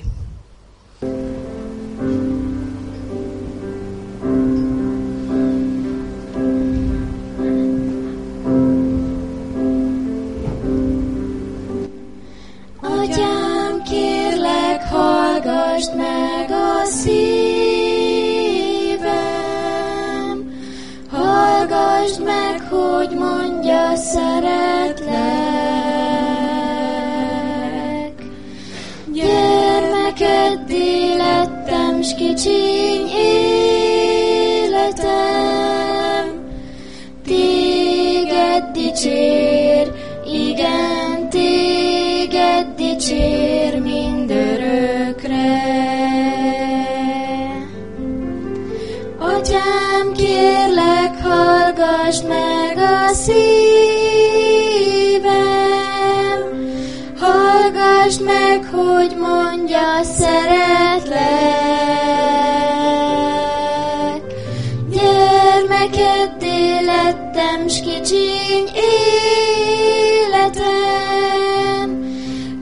[SPEAKER 6] Atyám, kérlek, hallgasd meg a szívem, hallgasd meg, hogy mondja, szeretlek. Gyermekeddé lettem, s kicsiny életem, téged dicsér, igen, téged dicsér mindörökre. Atyám, kérlek, hallgasd meg a szívem, hallgasd meg, hogy mondja, szeretlek. Gyermekeddé lettem, s kicsiny életem,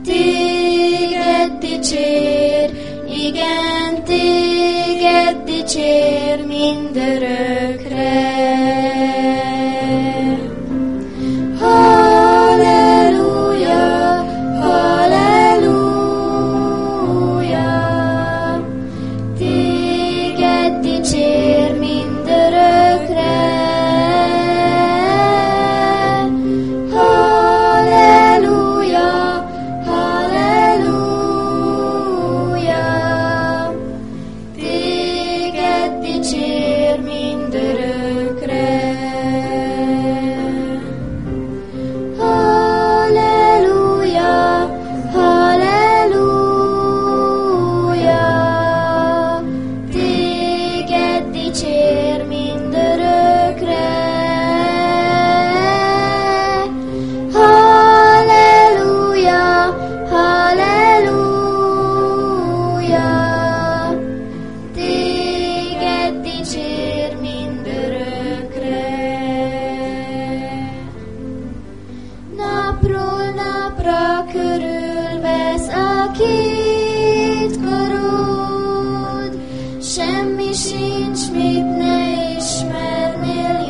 [SPEAKER 6] két karod, semmi sincs, mit ne ismernél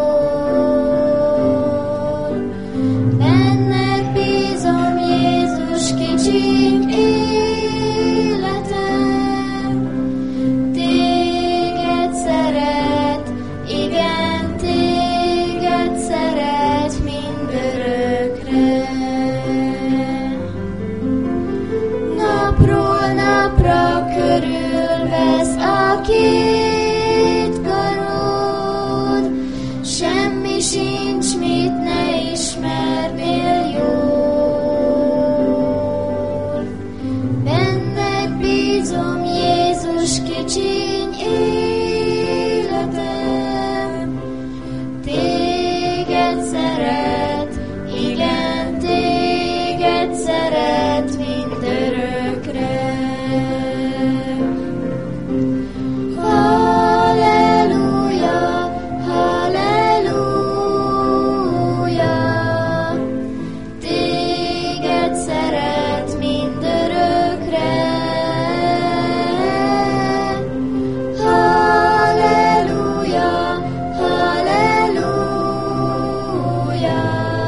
[SPEAKER 6] jól. Benned bízom, Jézus, kicsiny életem, téged szeret, igen, téged szeret mindörökre. Napról napra körülvesz a két karod, semmi sincs, mit ne ismernél jól. Benned bízom, Jézus, kicsiny életem, téged szeret, igen, téged szeret mindörökre. Halleluja, halleluja, téged szeret mindörökre. Halleluja, halleluja,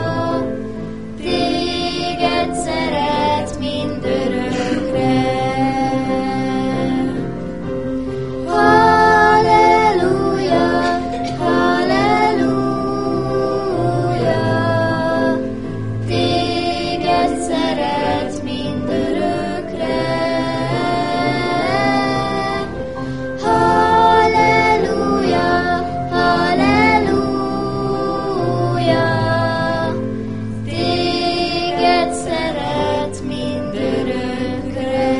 [SPEAKER 6] téged szeret mindörökre. Halleluja, halleluja, téged szeret mindörökre. Halleluja, halleluja, téged szeret mindörökre.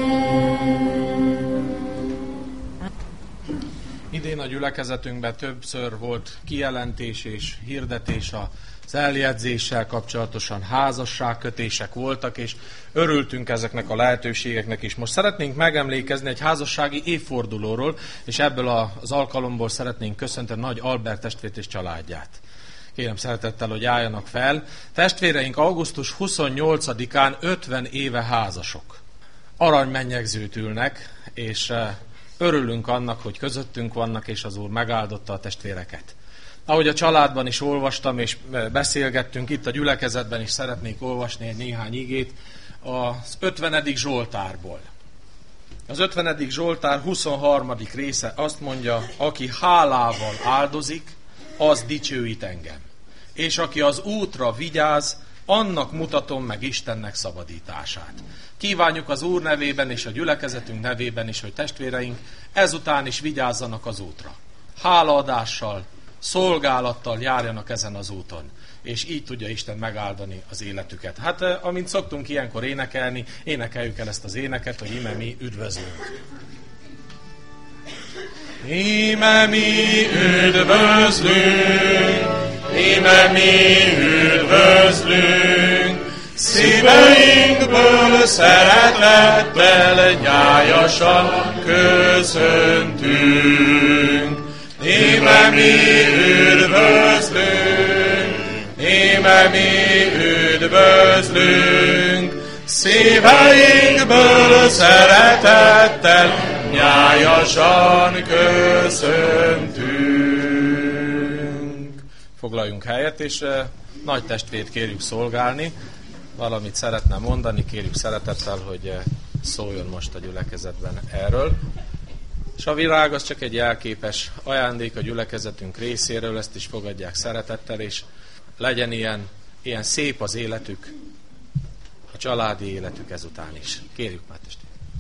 [SPEAKER 2] Idén a gyülekezetünkben többször volt kijelentés és hirdetés az eljegyzéssel kapcsolatosan, házasságkötések voltak, és örültünk ezeknek a lehetőségeknek is. Most szeretnénk megemlékezni egy házassági évfordulóról, és ebből az alkalomból szeretnénk köszönteni Nagy Albert testvért és családját. Kérem szeretettel, hogy álljanak fel. Testvéreink augusztus 28-án 50 éve házasok. Aranymennyegzőt ülnek, és örülünk annak, hogy közöttünk vannak, és az Úr megáldotta a testvéreket. Ahogy a családban is olvastam, és beszélgettünk, itt a gyülekezetben is szeretnék olvasni egy néhány igét az 50. Zsoltárból. Az 50. Zsoltár 23. része azt mondja, aki hálával áldozik, az dicsőít engem. És aki az útra vigyáz, annak mutatom meg Istennek szabadítását. Kívánjuk az Úr nevében és a gyülekezetünk nevében is, hogy testvéreink ezután is vigyázzanak az útra. Hálaadással, szolgálattal járjanak ezen az úton, és így tudja Isten megáldani az életüket. Hát, amint szoktunk ilyenkor énekelni, énekeljük el ezt az éneket, hogy íme mi üdvözlünk. Íme mi üdvözlünk, íme mi üdvözlünk, szíveinkből szeretettel nyájasan köszöntünk. Íme mi üdvözlünk, íme mi üdvözlünk, szíveinkből szeretettel nyájasan köszöntünk. Foglaljunk helyet, és nagy testvért kérjük szolgálni. Valamit szeretne mondani, kérjük szeretettel, hogy szóljon most a gyülekezetben erről. És a virág az csak egy jelképes ajándék a gyülekezetünk részéről, ezt is fogadják szeretettel, és legyen ilyen szép az életük, a családi életük ezután is. Kérjük már testvért.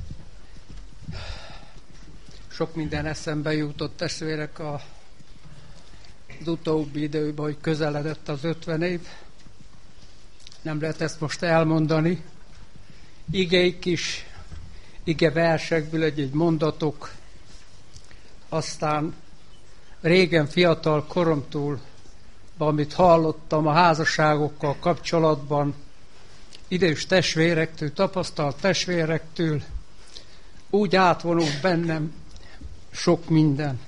[SPEAKER 7] Sok minden eszembe jutott, testvérek, az utóbbi időben, hogy közeledett az 50 év. Nem lehet ezt most elmondani. Igék is, ige versekből egy mondatok. Aztán régen fiatal koromtól, amit hallottam a házasságokkal kapcsolatban, idős testvérektől, tapasztalt testvérektől, úgy átvonult bennem sok minden.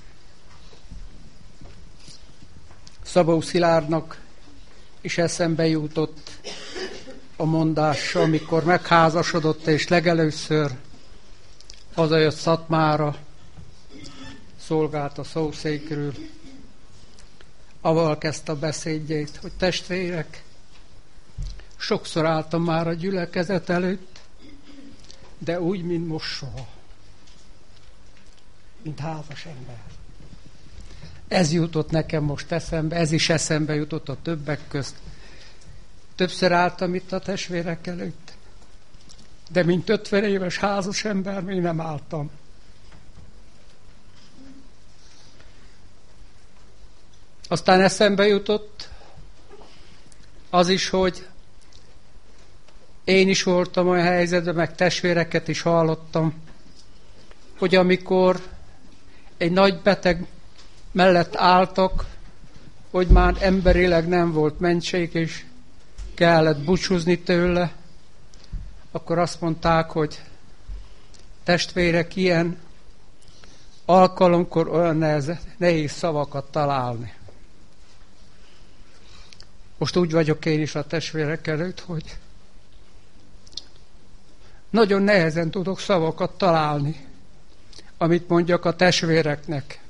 [SPEAKER 7] Szabó Szilárdnak is eszembe jutott, a mondása, amikor megházasodott és legelőször hazajött Szatmára, szolgált a szószékről, avval kezdte a beszédjét, hogy testvérek, sokszor álltam már a gyülekezet előtt, de úgy, mint most soha. Mint házas ember. Ez jutott nekem most eszembe, ez is eszembe jutott a többek közt. Többször álltam itt a testvérek előtt, de mint 50 éves házas ember még nem álltam. Aztán eszembe jutott az is, hogy én is voltam olyan helyzetben, meg testvéreket is hallottam, hogy amikor egy nagy beteg mellett álltak, hogy már emberileg nem volt mentség, és kellett búcsúzni tőle, akkor azt mondták, hogy testvérek, ilyen alkalomkor olyan nehéz szavakat találni. Most úgy vagyok én is a testvérek előtt, hogy nagyon nehezen tudok szavakat találni, amit mondjak a testvéreknek.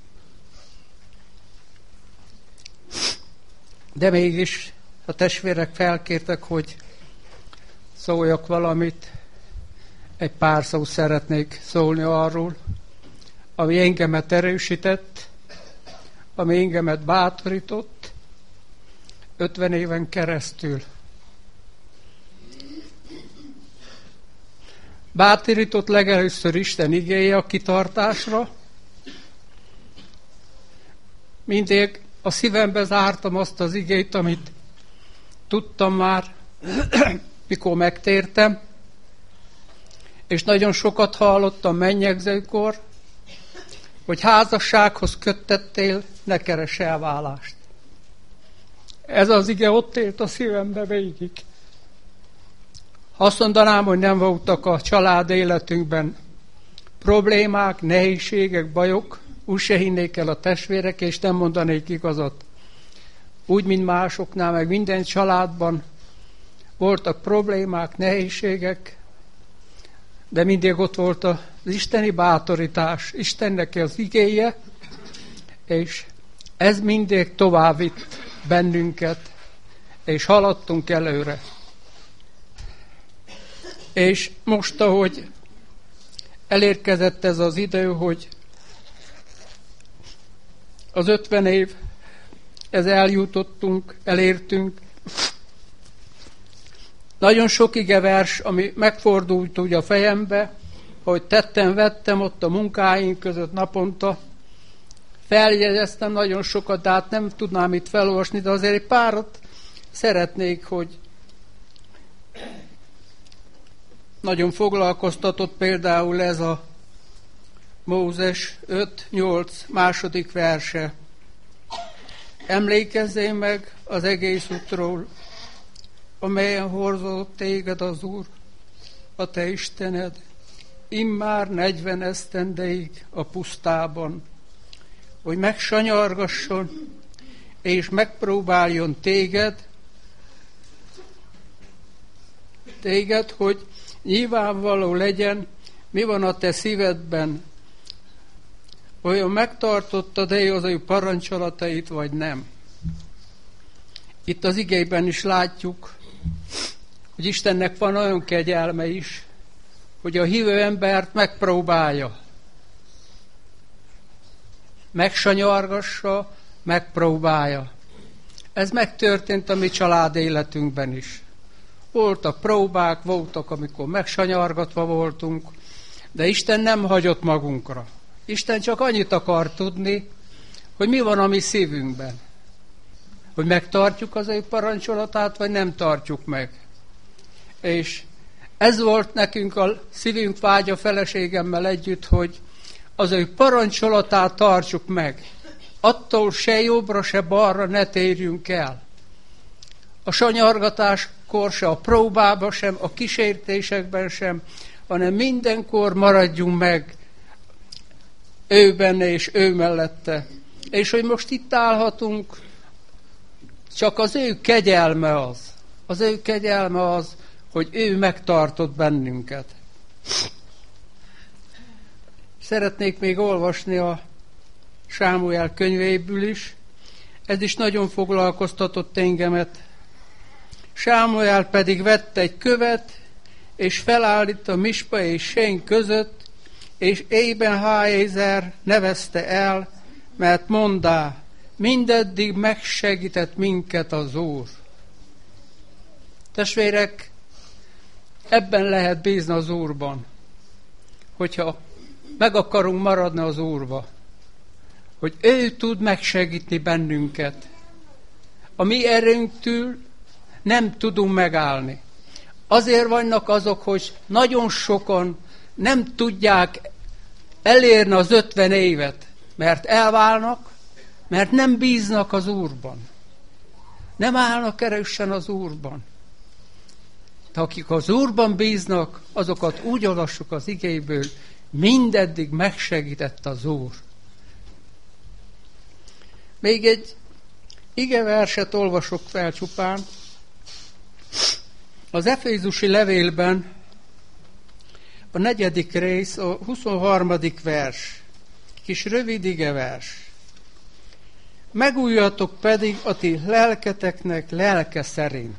[SPEAKER 7] De mégis a testvérek felkértek, hogy szóljak valamit, egy pár szót szeretnék szólni arról, ami engemet erősített, ami engemet bátorított 50 éven keresztül. Bátorított legelőször Isten igéje a kitartásra. Mindig a szívembe zártam azt az igét, amit tudtam már, mikor megtértem, és nagyon sokat hallottam mennyegzőkor, hogy házassághoz köttettél, ne keress elválást. Ez az ige ott élt a szívembe végig. Azt mondanám, hogy nem voltak a család életünkben problémák, nehézségek, bajok, úgy se hinnék el a testvérek, és nem mondanék igazat. Úgy, mint másoknál, meg minden családban voltak problémák, nehézségek, de mindig ott volt az isteni bátorítás, Istennek az igéje, és ez mindig tovább vitt bennünket, és haladtunk előre. És most, ahogy elérkezett ez az idő, hogy az 50 év, ez eljutottunk, elértünk. Nagyon sok igevers, ami megfordult úgy a fejembe, hogy vettem ott a munkáink között naponta. Feljegyeztem nagyon sokat, de hát nem tudnám itt felolvasni, de azért egy párat szeretnék, hogy nagyon foglalkoztatott például ez a Mózes 5-8 második verse. Emlékezzél meg az egész útról, amelyen hordozott téged az Úr, a te Istened, immár 40 esztendeig a pusztában, hogy megsanyargasson, és megpróbáljon téged, hogy nyilvánvaló legyen, mi van a te szívedben, olyan megtartottad-e az ő parancsolatait, vagy nem. Itt az igében is látjuk, hogy Istennek van olyan kegyelme is, hogy a hívő embert megpróbálja. Megsanyargassa, megpróbálja. Ez megtörtént a mi család életünkben is. Voltak próbák, voltak, amikor megsanyargatva voltunk, de Isten nem hagyott magunkra. Isten csak annyit akar tudni, hogy mi van a mi szívünkben. Hogy megtartjuk az ő parancsolatát, vagy nem tartjuk meg. És ez volt nekünk a szívünk vágya feleségemmel együtt, hogy az ő parancsolatát tartsuk meg. Attól se jobbra, se balra ne térjünk el. A sanyargatáskor se, a próbában sem, a kísértésekben sem, hanem mindenkor maradjunk meg ő benne és ő mellette. És hogy most itt állhatunk, csak az ő kegyelme az. Az ő kegyelme az, hogy ő megtartott bennünket. Szeretnék még olvasni a Sámuel könyvéből is. Ez is nagyon foglalkoztatott engemet. Sámuel pedig vette egy követ, és felállítta Mispa és Sén között, és Ében-Háézer nevezte el, mert mondá, mindeddig megsegített minket az Úr. Testvérek, ebben lehet bízni az Úrban, hogyha meg akarunk maradni az Úrba, hogy ő tud megsegíteni bennünket. A mi erőnktől nem tudunk megállni. Azért vannak azok, hogy nagyon sokan nem tudják elérni az 50 évet, mert elválnak, mert nem bíznak az Úrban. Nem állnak erősen az Úrban. De akik az Úrban bíznak, azokat úgy olvassuk az igéből, mindeddig megsegített az Úr. Még egy igeverset olvasok fel csupán. Az Efézusi levélben a 4. rész, a 23. vers, kis rövid igevers. Megújjatok pedig a ti lelketeknek lelke szerint.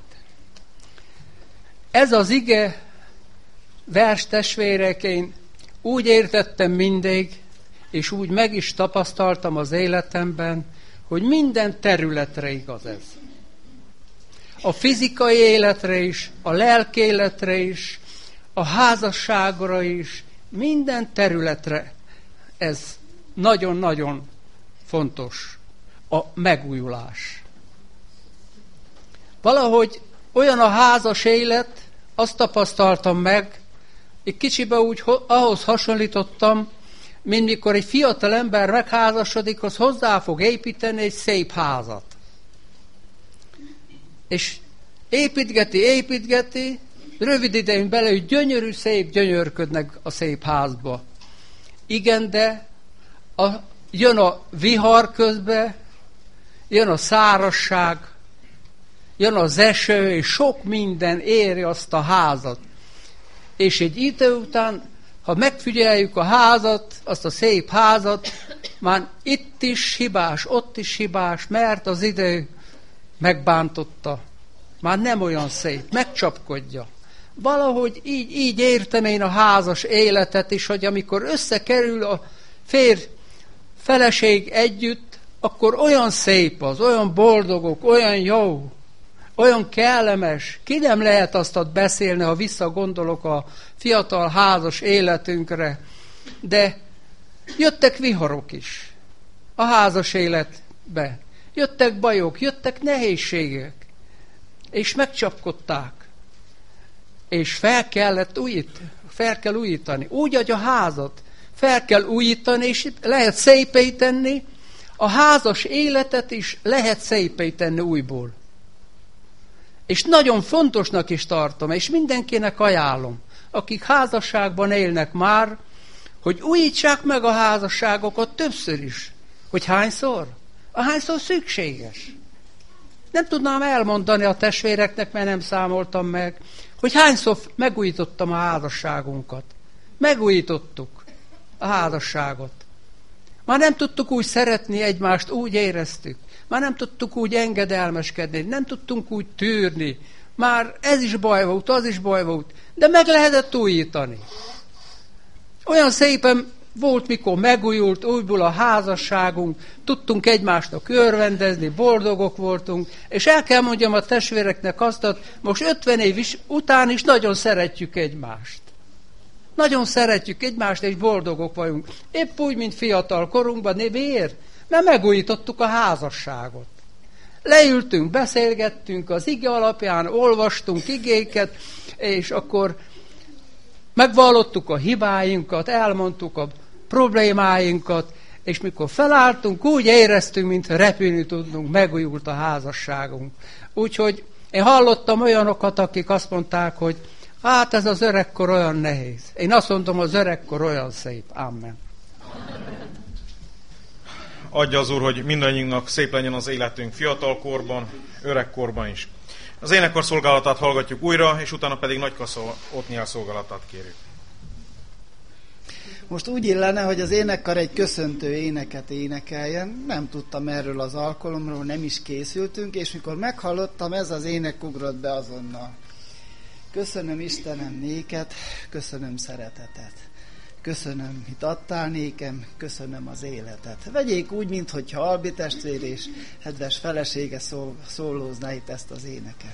[SPEAKER 7] Ez az ige vers, testvérek, én úgy értettem mindig, és úgy meg is tapasztaltam az életemben, hogy minden területre igaz ez. A fizikai életre is, a lelki életre is, a házasságra is, minden területre ez nagyon-nagyon fontos, a megújulás. Valahogy olyan a házas élet, azt tapasztaltam meg, egy kicsiben úgy ahhoz hasonlítottam, mint mikor egy fiatal ember megházasodik, az hozzá fog építeni egy szép házat. És építgeti, rövid idején belül gyönyörű, szép, gyönyörködnek a szép házba. Igen, de jön a vihar közbe, jön a szárazság, jön az eső, és sok minden éri azt a házat. És egy idő után, ha megfigyeljük a házat, azt a szép házat, már itt is hibás, ott is hibás, mert az idő megbántotta. Már nem olyan szép, megcsapkodja. Valahogy így értem én a házas életet is, hogy amikor összekerül a férj, feleség együtt, akkor olyan szép az, olyan boldogok, olyan jó, olyan kellemes. Ki nem lehet azt beszélni, ha visszagondolok a fiatal házas életünkre. De jöttek viharok is a házas életbe. Jöttek bajok, jöttek nehézségek. És megcsapkodták. És fel kell újítani. Úgy, hogy a házat fel kell újítani, és lehet szépíteni. A házas életet is lehet szépíteni újból. És nagyon fontosnak is tartom, és mindenkinek ajánlom, akik házasságban élnek már, hogy újítsák meg a házasságokat többször is. Hogy hányszor? Ahányszor szükséges. Nem tudnám elmondani a testvéreknek, mert nem számoltam meg, hogy hányszor megújítottam a házasságunkat. Megújítottuk a házasságot. Már nem tudtuk úgy szeretni egymást, úgy éreztük. Már nem tudtuk úgy engedelmeskedni, nem tudtunk úgy tűrni. Már ez is baj volt, az is baj volt, de meg lehetett újítani. Olyan szépen volt, mikor megújult újból a házasságunk, tudtunk egymásnak örvendezni, boldogok voltunk, és el kell mondjam a testvéreknek azt, hogy most 50 év után is nagyon szeretjük egymást. Nagyon szeretjük egymást, és boldogok vagyunk. Épp úgy, mint fiatal korunkban. Miért? Mert megújítottuk a házasságot. Leültünk, beszélgettünk, az ige alapján olvastunk igéket, és akkor megvallottuk a hibáinkat, elmondtuk a problémáinkat, és mikor felálltunk, úgy éreztünk, mintha repülni tudnunk, megújult a házasságunk. Úgyhogy én hallottam olyanokat, akik azt mondták, hogy hát ez az öregkor olyan nehéz. Én azt mondom, az öregkor olyan szép. Amen.
[SPEAKER 3] Adja az Úr, hogy mindannyiunknak szép legyen az életünk fiatalkorban, öregkorban is. Az énekkar szolgálatát hallgatjuk újra, és utána pedig Nagykassa Otniel szolgálatát kérjük.
[SPEAKER 8] Most úgy illene, hogy az énekkar egy köszöntő éneket énekeljen. Nem tudtam erről az alkalomról, nem is készültünk, és mikor meghallottam, ez az ének ugrott be azonnal. Köszönöm Istenem néked, köszönöm szeretetet. Köszönöm, mit adtál nékem, köszönöm az életet. Vegyék úgy, minthogyha Albi testvér és kedves felesége szólózná itt ezt az éneket.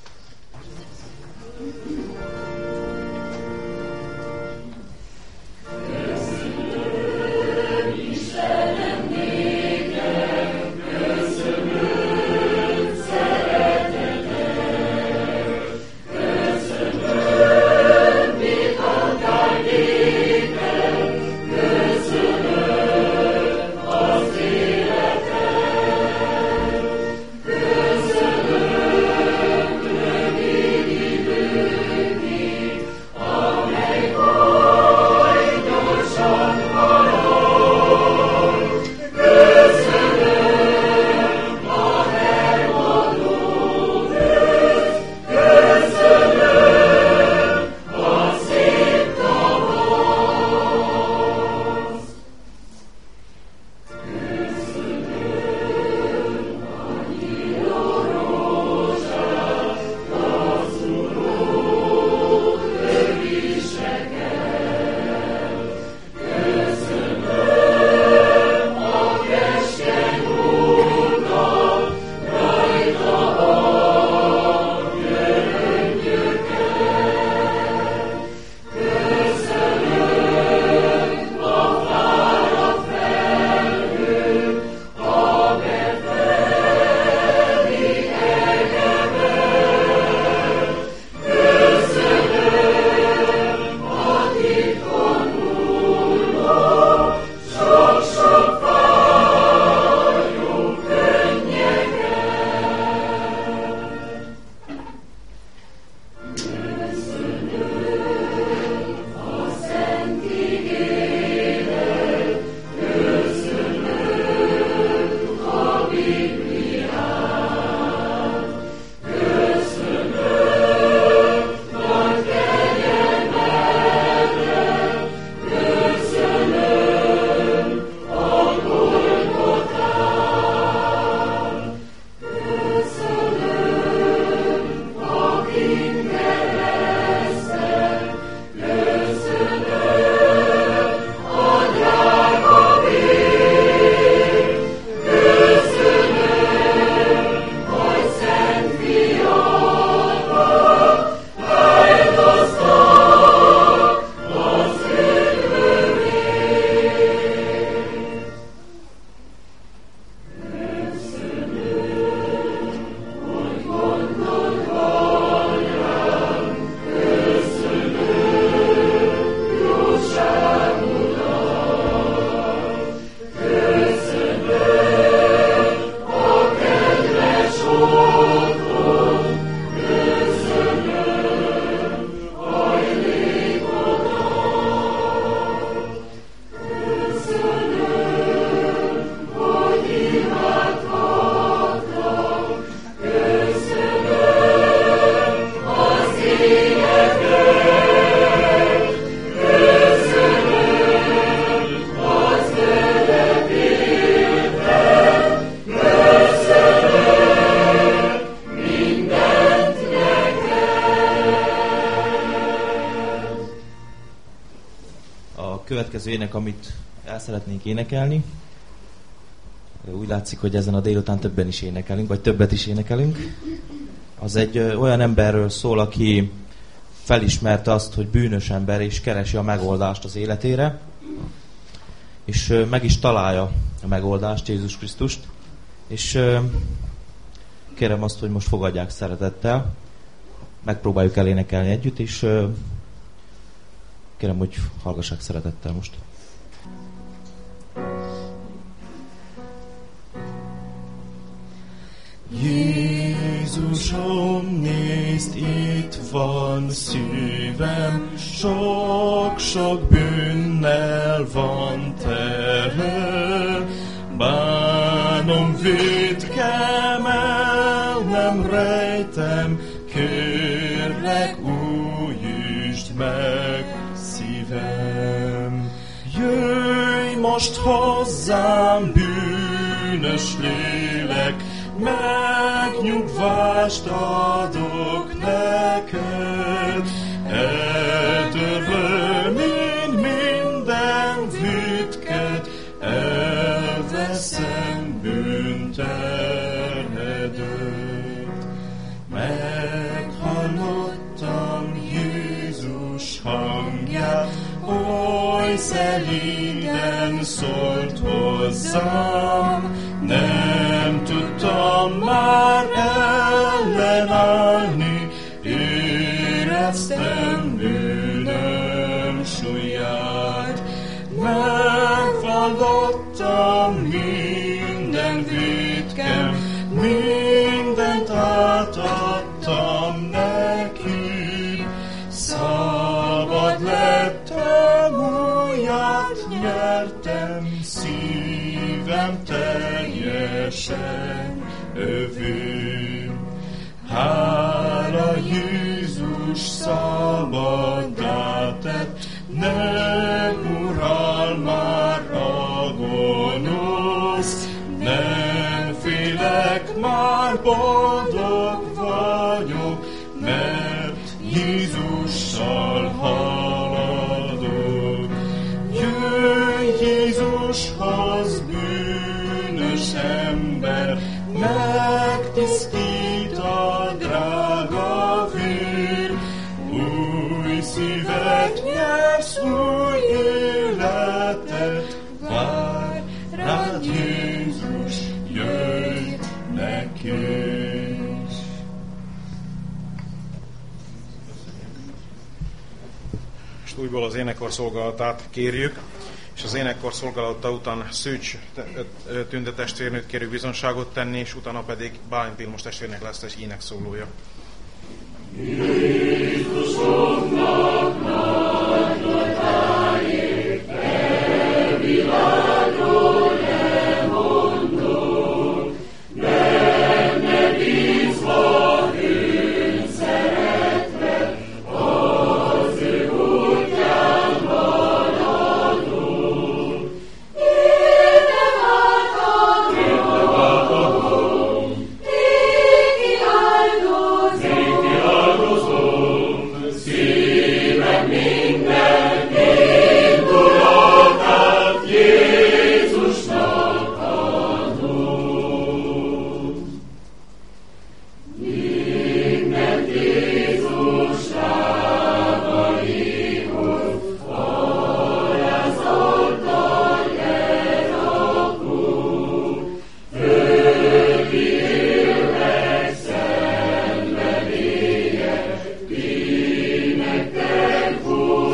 [SPEAKER 9] következő ének, amit el szeretnénk énekelni. Úgy látszik, hogy ezen a délután többen is énekelünk, vagy többet is énekelünk. Az egy olyan emberről szól, aki felismerte azt, hogy bűnös ember, és keresi a megoldást az életére, és meg is találja a megoldást, Jézus Krisztust, és kérem azt, hogy most fogadják szeretettel, megpróbáljuk elénekelni együtt, és kérem, hogy hallgassák szeretettel most.
[SPEAKER 4] Jézusom, nézd, itt van szívem, sok-sok bűnnel van tele. Bánom vétkem el, nem rejtem, kérlek újítsd meg szívem. Jöjj most hozzám, bűnös lélek, megnyugvást adok neked. Eltörlöm én minden vitket, elveszem bűnterhedőt. Meghallottam Jézus hangját, oly szelíden szólt hozzám, nem tudtam már ellenállni, éreztem bűnöm súlyát. Megvallottam minden vétkem, mindent átadtam neki. Szabad lettem, újját nyertem, szívem teljesen övé. Hála Jézus szabaddá tett, nem urál már a gonosz, nem félek, már boldog vagyok, mert Jézussal haladok. Jöjj Jézushoz, bűnös ember, megtisztít a drága vér. Új szívet nyersz, új életet, várj rád Jézus, jöjj neki.
[SPEAKER 3] És újból az énekkar szolgálatát kérjük, és az énekkar szolgálata után Szűcs Tünde testvérnőt kérjük bizonságot tenni, és utána pedig Bálint Vilmos testvérnek lesz egy énekszólója.
[SPEAKER 4] Jézusomnak nagylatáért, e világról lemondok, benne bízva őt szeretve, az ő útján haladok. Érte váltatom, néki áldozom, szívem minden indulatát Jézusnak adom. Mindent Jézus lábaihoz alázattal lerakunk, fölvihélek szenvedélyes, bűnekben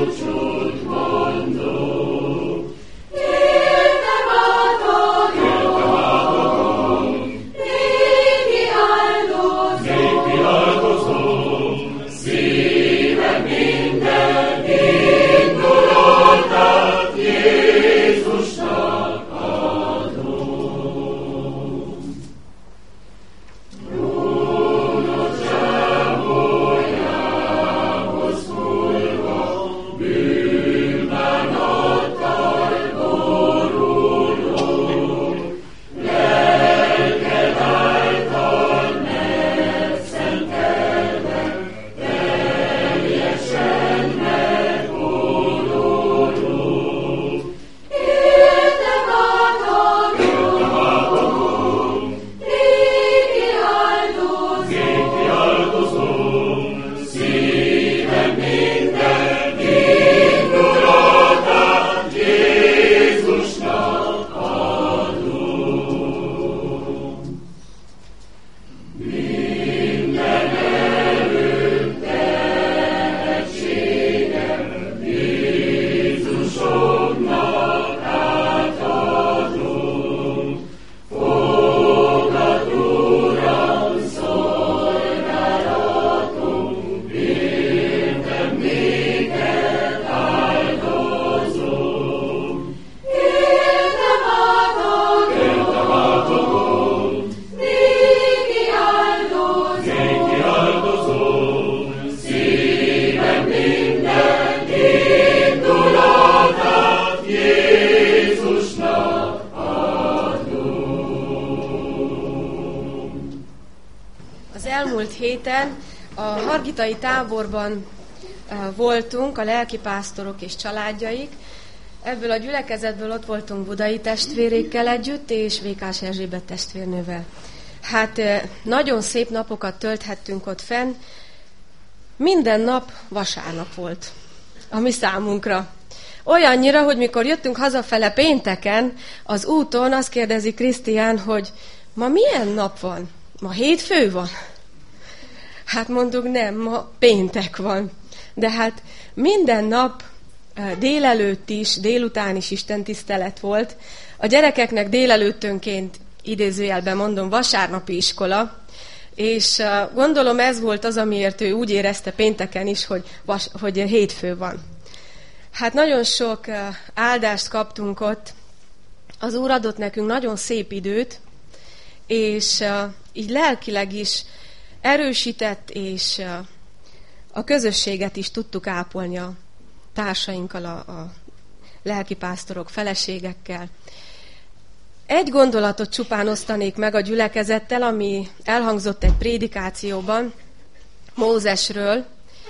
[SPEAKER 10] héten a hargitai táborban voltunk, a lelkipásztorok és családjaik. Ebből a gyülekezetből ott voltunk budai testvérékkel együtt, és Vékás Erzsébet testvérnővel. Hát nagyon szép napokat tölthettünk ott fenn. Minden nap vasárnap volt a mi számunkra. Olyannyira, hogy mikor jöttünk hazafele pénteken, az úton azt kérdezi Krisztián, hogy ma milyen nap van? Ma hétfő van? Hát mondjuk nem, ma péntek van. De hát minden nap délelőtt is, délután is istentisztelet volt. A gyerekeknek délelőttönként, idézőjelben mondom, vasárnapi iskola, és gondolom ez volt az, amiért ő úgy érezte pénteken is, hogy hétfő van. Hát nagyon sok áldást kaptunk ott. Az Úr adott nekünk nagyon szép időt, és így lelkileg is erősített, és a közösséget is tudtuk ápolni a társainkkal, a lelkipásztorok, feleségekkel. Egy gondolatot csupán osztanék meg a gyülekezettel, ami elhangzott egy prédikációban Mózesről.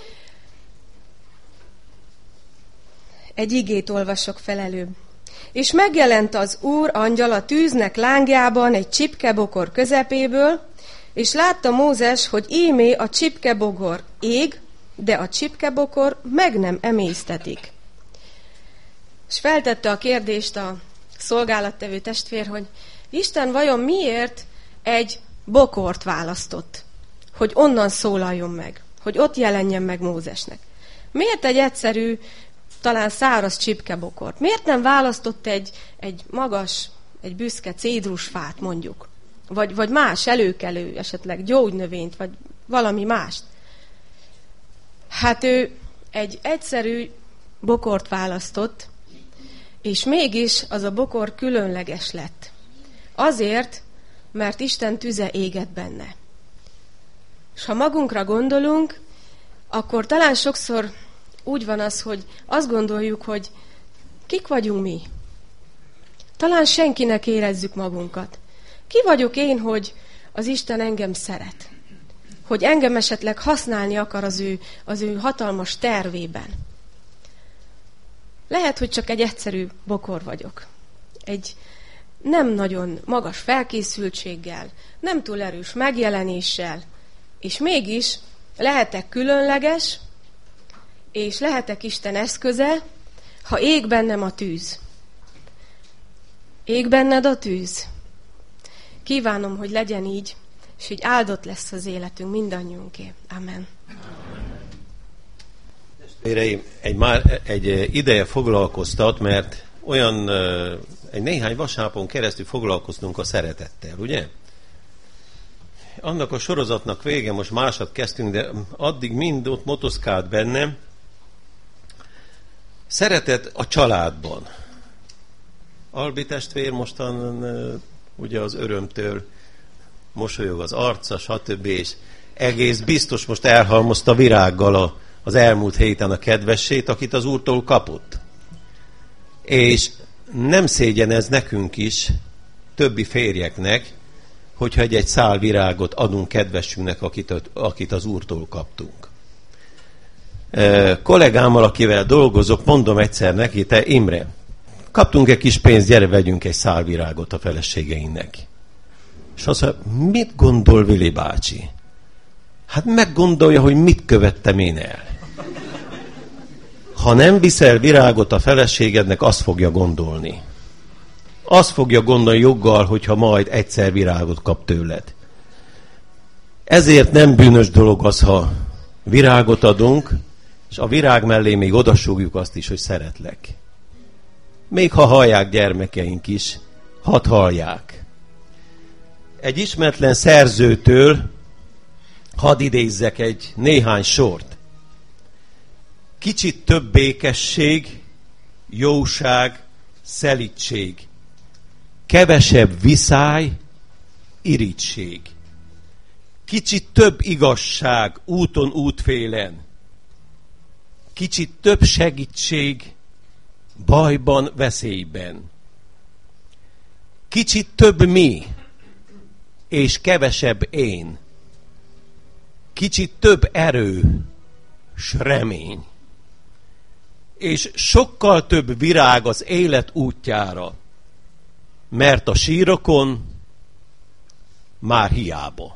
[SPEAKER 10] Egy igét olvasok fel előbb. És megjelent az Úr angyal a tűznek lángjában egy csipkebokor közepéből, és látta Mózes, hogy ímé a csipkebokor ég, de a csipkebokor meg nem emésztetik. És feltette a kérdést a szolgálattevő testvér, hogy Isten vajon miért egy bokort választott, hogy onnan szólaljon meg, hogy ott jelenjen meg Mózesnek. Miért egy egyszerű, talán száraz csipkebokort? Miért nem választott egy magas, egy büszke cédrusfát mondjuk? Vagy más előkelő, esetleg gyógynövényt, vagy valami mást? Hát ő egy egyszerű bokort választott, és mégis az a bokor különleges lett. Azért, mert Isten tüze égett benne. És ha magunkra gondolunk, akkor talán sokszor úgy van az, hogy azt gondoljuk, hogy kik vagyunk mi. Talán senkinek érezzük magunkat. Ki vagyok én, hogy az Isten engem szeret? Hogy engem esetleg használni akar az ő hatalmas tervében. Lehet, hogy csak egy egyszerű bokor vagyok. Egy nem nagyon magas felkészültséggel, nem túl erős megjelenéssel, és mégis lehetek különleges, és lehetek Isten eszköze, ha ég bennem a tűz. Ég benned a tűz. Kívánom, hogy legyen így, és így áldott lesz az életünk mindannyiunké. Amen.
[SPEAKER 11] Testvéreim, egy ideje foglalkoztat, mert egy néhány vasárnapon keresztül foglalkoztunk a szeretettel, ugye? Annak a sorozatnak vége, most másat kezdtünk, de addig mind ott motoszkált bennem. Szeretet a családban. Albi testvér mostan ugye az örömtől mosolyog az arca, stb. És egész biztos most elhalmozta virággal az elmúlt héten a kedvessét, akit az Úrtól kapott. És nem szégyen ez nekünk is, többi férjeknek, hogyha egy szál virágot adunk kedvesünknek, akit az Úrtól kaptunk. Kollégámmal, akivel dolgozok, mondom egyszer neki, te Imre, kaptunk egy kis pénzt, gyere, vegyünk egy szál virágot a feleségeinknek. És azt mondja, mit gondol Vili bácsi? Hát meggondolja, hogy mit követtem én el. Ha nem viszel virágot a feleségednek, azt fogja gondolni. Azt fogja gondolni joggal, hogyha majd egyszer virágot kap tőled. Ezért nem bűnös dolog az, ha virágot adunk, és a virág mellé még odasúgjuk azt is, hogy szeretlek. Még ha hallják gyermekeink is, hadd hallják. Egy ismeretlen szerzőtől hadd idézzek egy néhány sort. Kicsit több békesség, jóság, szelídség. Kevesebb viszály, irigység. Kicsit több igazság úton, útfélen. Kicsit több segítség bajban, veszélyben. Kicsit több mi, és kevesebb én. kicsit több erő s remény, és sokkal több virág az élet útjára, mert a sírokon már hiába.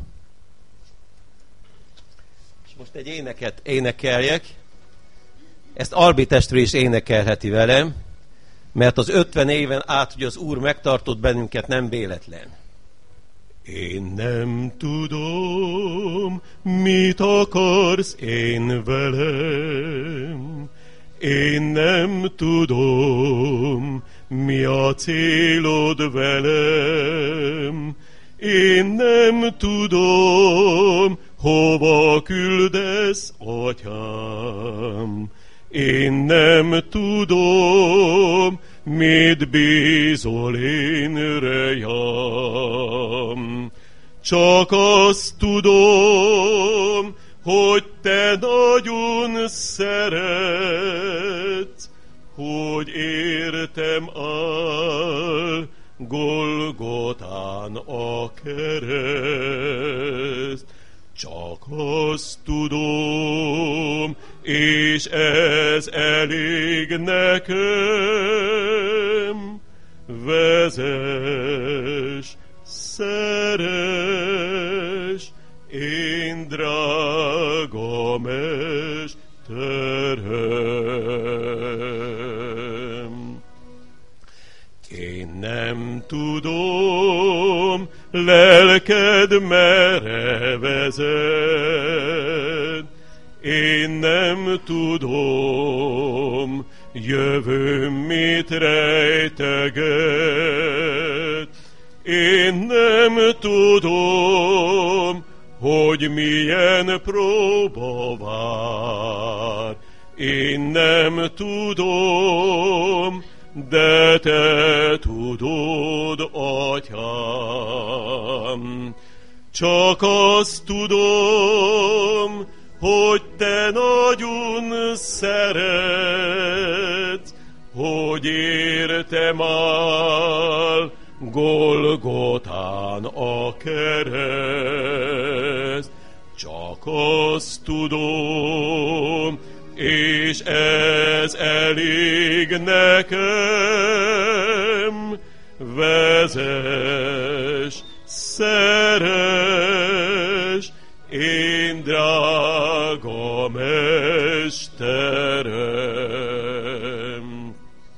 [SPEAKER 11] És most egy éneket énekeljek, ezt Albi testvér is énekelheti velem, mert az 50 éven át, hogy az Úr megtartott bennünket, nem véletlen. Én nem tudom, mit akarsz én velem. Én nem tudom, mi a célod velem. Én nem tudom, hova küldesz, atyám. Én nem tudom, mit bízol én rejám. Csak azt tudom, hogy te nagyon szeretsz, hogy értem áll Golgotán a kereszt. Csak azt tudom, és ez elég nekem, vezess, szeress, én drága mesterem. Én nem tudom, lelked merre vezet, én nem tudom, jövőm mit rejteget. Én nem tudom, hogy milyen próba vár. Én nem tudom, de te tudod, atyám. Csak azt tudom, hogy te nagyon szeretsz, hogy értem áll Golgotán a kereszt. Csak azt tudom, és ez elég nekem, vezess, szeress, én drága mesterem.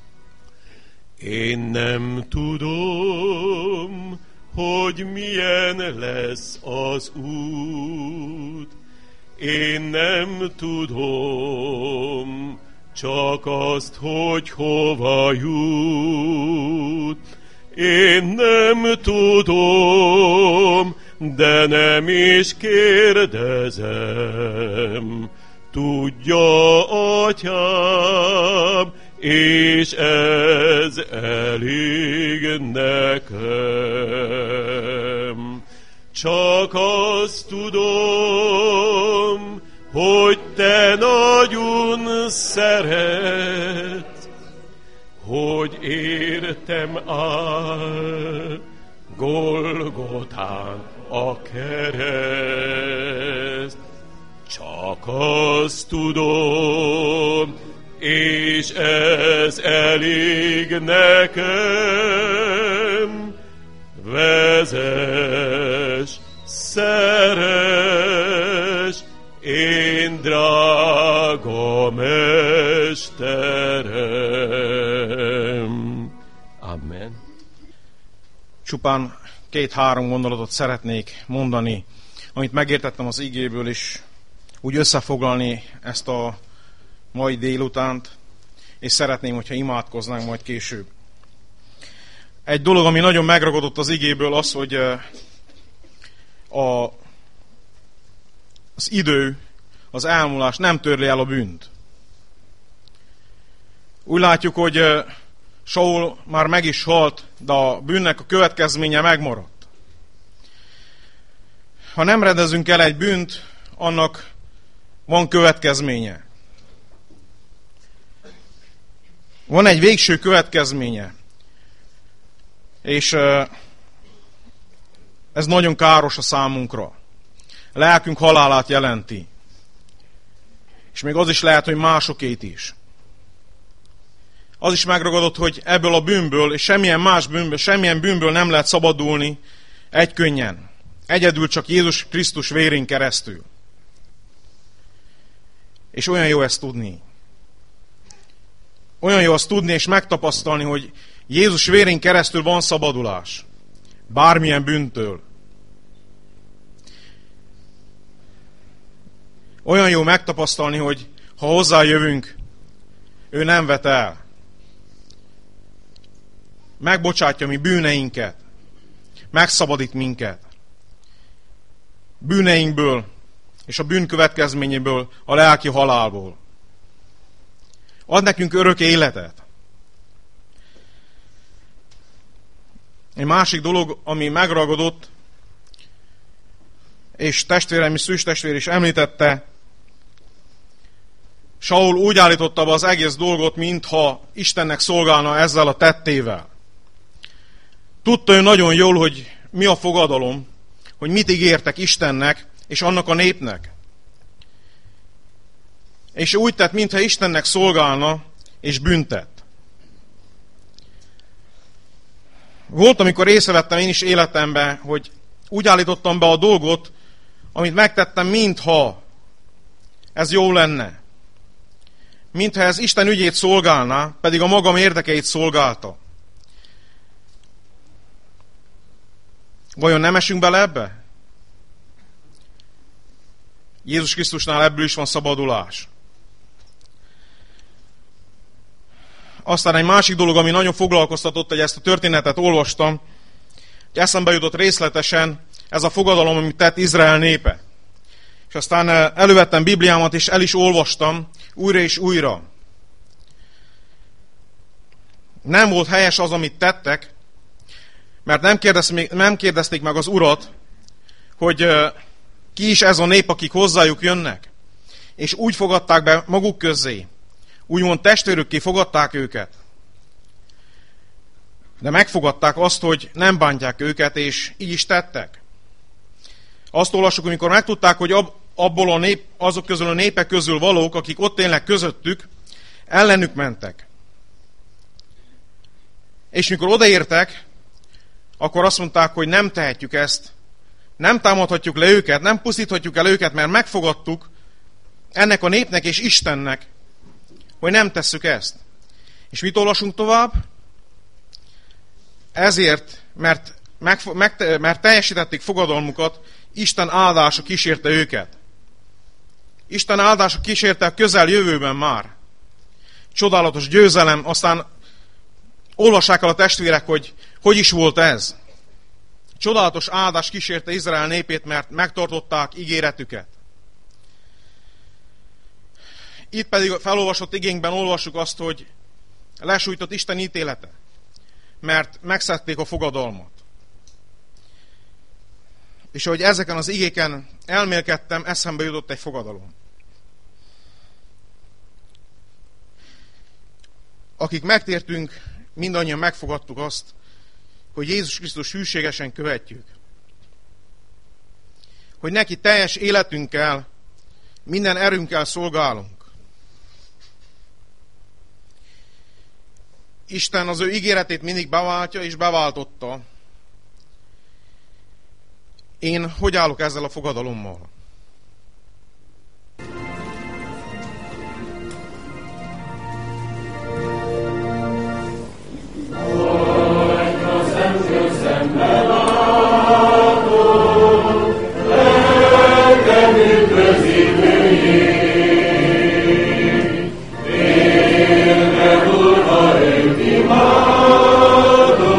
[SPEAKER 11] Én nem tudom, hogy milyen lesz az út. Én nem tudom, csak azt, hogy hova jut. Én nem tudom, de nem is kérdezem. Tudja, atyám, és ez elég nekem. Csak azt tudom, hogy te nagyon szeretsz, hogy értem áll Golgotán a kereszt. Csak azt tudom, és ez elég nekem, vezess, szeress, én drága mesterem. Amen.
[SPEAKER 3] Csupán 2-3 gondolatot szeretnék mondani, amit megértettem az igéből, és úgy összefoglalni ezt a mai délutánt, és szeretném, hogyha imádkoznánk majd később. Egy dolog, ami nagyon megragadott az igéből, az, hogy az idő, az elmúlás nem törli el a bűnt. Úgy látjuk, hogy Saul már meg is halt, de a bűnnek a következménye megmaradt. Ha nem rendezünk el egy bűnt, annak van következménye. Van egy végső következménye. És ez nagyon káros a számunkra. lelkünk halálát jelenti. És még az is lehet, hogy másokét is. Az is megragadott, hogy ebből a bűnből, és semmilyen más bűnből, semmilyen bűnből nem lehet szabadulni egykönnyen. Egyedül csak Jézus Krisztus vérén keresztül. És olyan jó ezt tudni. Olyan jó azt tudni és megtapasztalni, hogy Jézus vérén keresztül van szabadulás. Bármilyen bűntől. Olyan jó megtapasztalni, hogy ha hozzájövünk, ő nem vet el. Megbocsátja mi bűneinket. Megszabadít minket. Bűneinkből és a bűn következményéből, a lelki halálból. Ad nekünk örök életet. Egy másik dolog, ami megragadott, és testvérem és szűztestvér is említette, Saul úgy állította be az egész dolgot, mintha Istennek szolgálna ezzel a tettével. Tudta ő nagyon jól, hogy mi a fogadalom, hogy mit ígértek Istennek és annak a népnek. És úgy tett, mintha Istennek szolgálna, és büntet. Volt, amikor észrevettem én is életemben, hogy úgy állítottam be a dolgot, amit megtettem, mintha ez jó lenne. Mintha ez Isten ügyét szolgálná, pedig a magam érdekeit szolgálta. Vajon nem esünk bele ebbe? Jézus Krisztusnál ebből is van szabadulás. Aztán egy másik dolog, ami nagyon foglalkoztatott, hogy ezt a történetet olvastam, hogy eszembe jutott részletesen ez a fogadalom, amit tett Izrael népe. És aztán elővettem Bibliámat, és el is olvastam újra és újra. Nem volt helyes az, amit tettek, mert nem kérdezték meg az Urat, hogy ki is ez a nép, akik hozzájuk jönnek. És úgy fogadták be maguk közé. Úgymond testvérükké fogadták őket. De megfogadták azt, hogy nem bántják őket, és így is tettek. Azt olvassuk, amikor megtudták, hogy abból a nép, azok közül a népek közül valók, akik ott élnek közöttük, ellenük mentek. És mikor odaértek, akkor azt mondták, hogy nem tehetjük ezt, nem támadhatjuk le őket, nem pusztíthatjuk el őket, mert megfogadtuk ennek a népnek és Istennek, hogy nem tesszük ezt. És mit olvasunk tovább? Ezért, mert teljesítették fogadalmukat, Isten áldása kísérte őket. Isten áldása kísérte a közeljövőben már. Csodálatos győzelem, aztán olvassák el a testvérek, hogy is volt ez. Csodálatos áldás kísérte Izrael népét, mert megtartották ígéretüket. Itt pedig a felolvasott igénkben olvassuk azt, hogy lesújtott Isten ítélete, mert megszegték a fogadalmat. És ahogy ezeken az igéken elmélkedtem, eszembe jutott egy fogadalom. Akik megtértünk, mindannyian megfogadtuk azt, hogy Jézus Krisztus hűségesen követjük. Hogy neki teljes életünkkel, minden erőnkkel szolgálunk. Isten az ő ígéretét mindig beváltja és beváltotta. Én hogy állok ezzel a fogadalommal?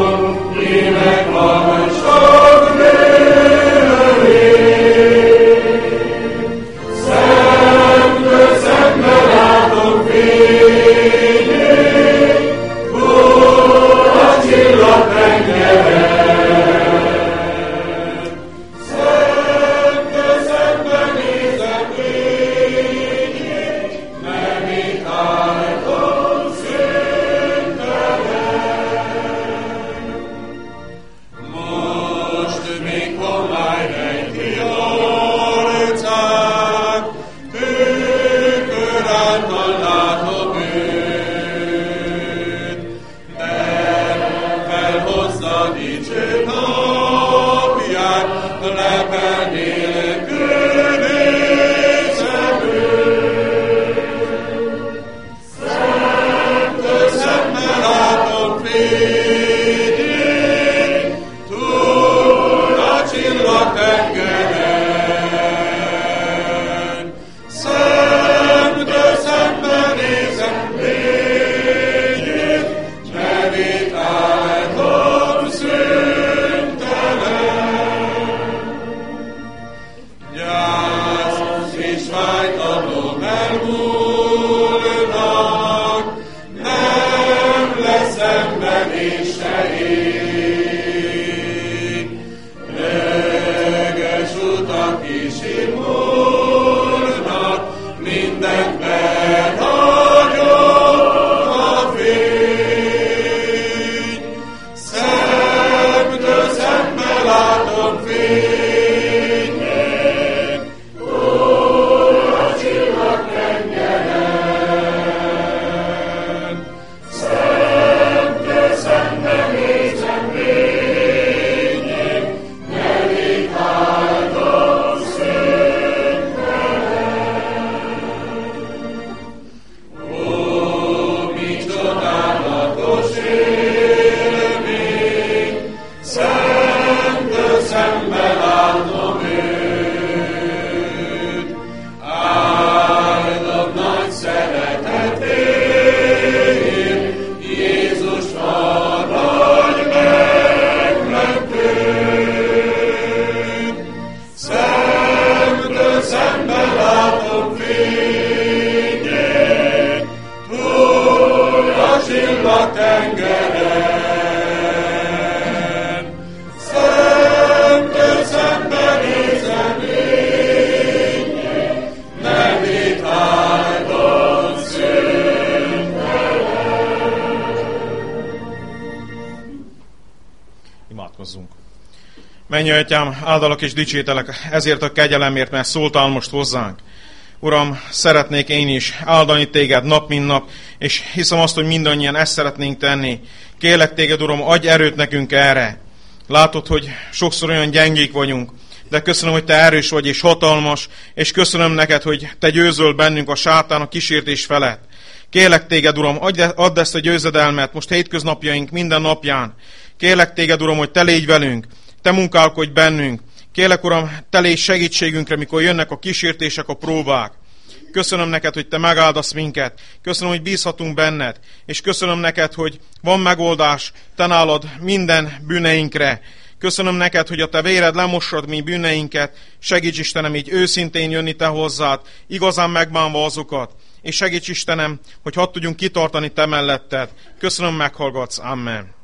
[SPEAKER 4] Imádom,
[SPEAKER 3] Imádkozzunk. Menj, Atyám, áldalak és dicsételek ezért a kegyelemért, mert szóltál most hozzánk. Uram, szeretnék én is áldani téged nap, mint nap, és hiszem azt, hogy mindannyian ezt szeretnénk tenni. Kérlek téged, Uram, adj erőt nekünk erre. Látod, hogy sokszor olyan gyengék vagyunk, de köszönöm, hogy te erős vagy és hatalmas, és köszönöm neked, hogy te győzöl bennünk a sátán a kísértés felett. Kérlek téged, Uram, add ezt a győzedelmet most hétköznapjaink minden napján. Kérlek téged, Uram, hogy te légy velünk, te munkálkodj bennünk. Kérlek, Uram, te légy segítségünkre, mikor jönnek a kísértések, a próbák. Köszönöm neked, hogy te megáldasz minket. Köszönöm, hogy bízhatunk benned. És köszönöm neked, hogy van megoldás te nálad minden bűneinkre. Köszönöm neked, hogy a te véred lemossad mi bűneinket. Segíts, Istenem, így őszintén jönni te hozzád, igazán megbánva azokat. És segíts, Istenem, hogy hadd tudjunk kitartani te melletted. Köszönöm, meghallgatsz. Amen.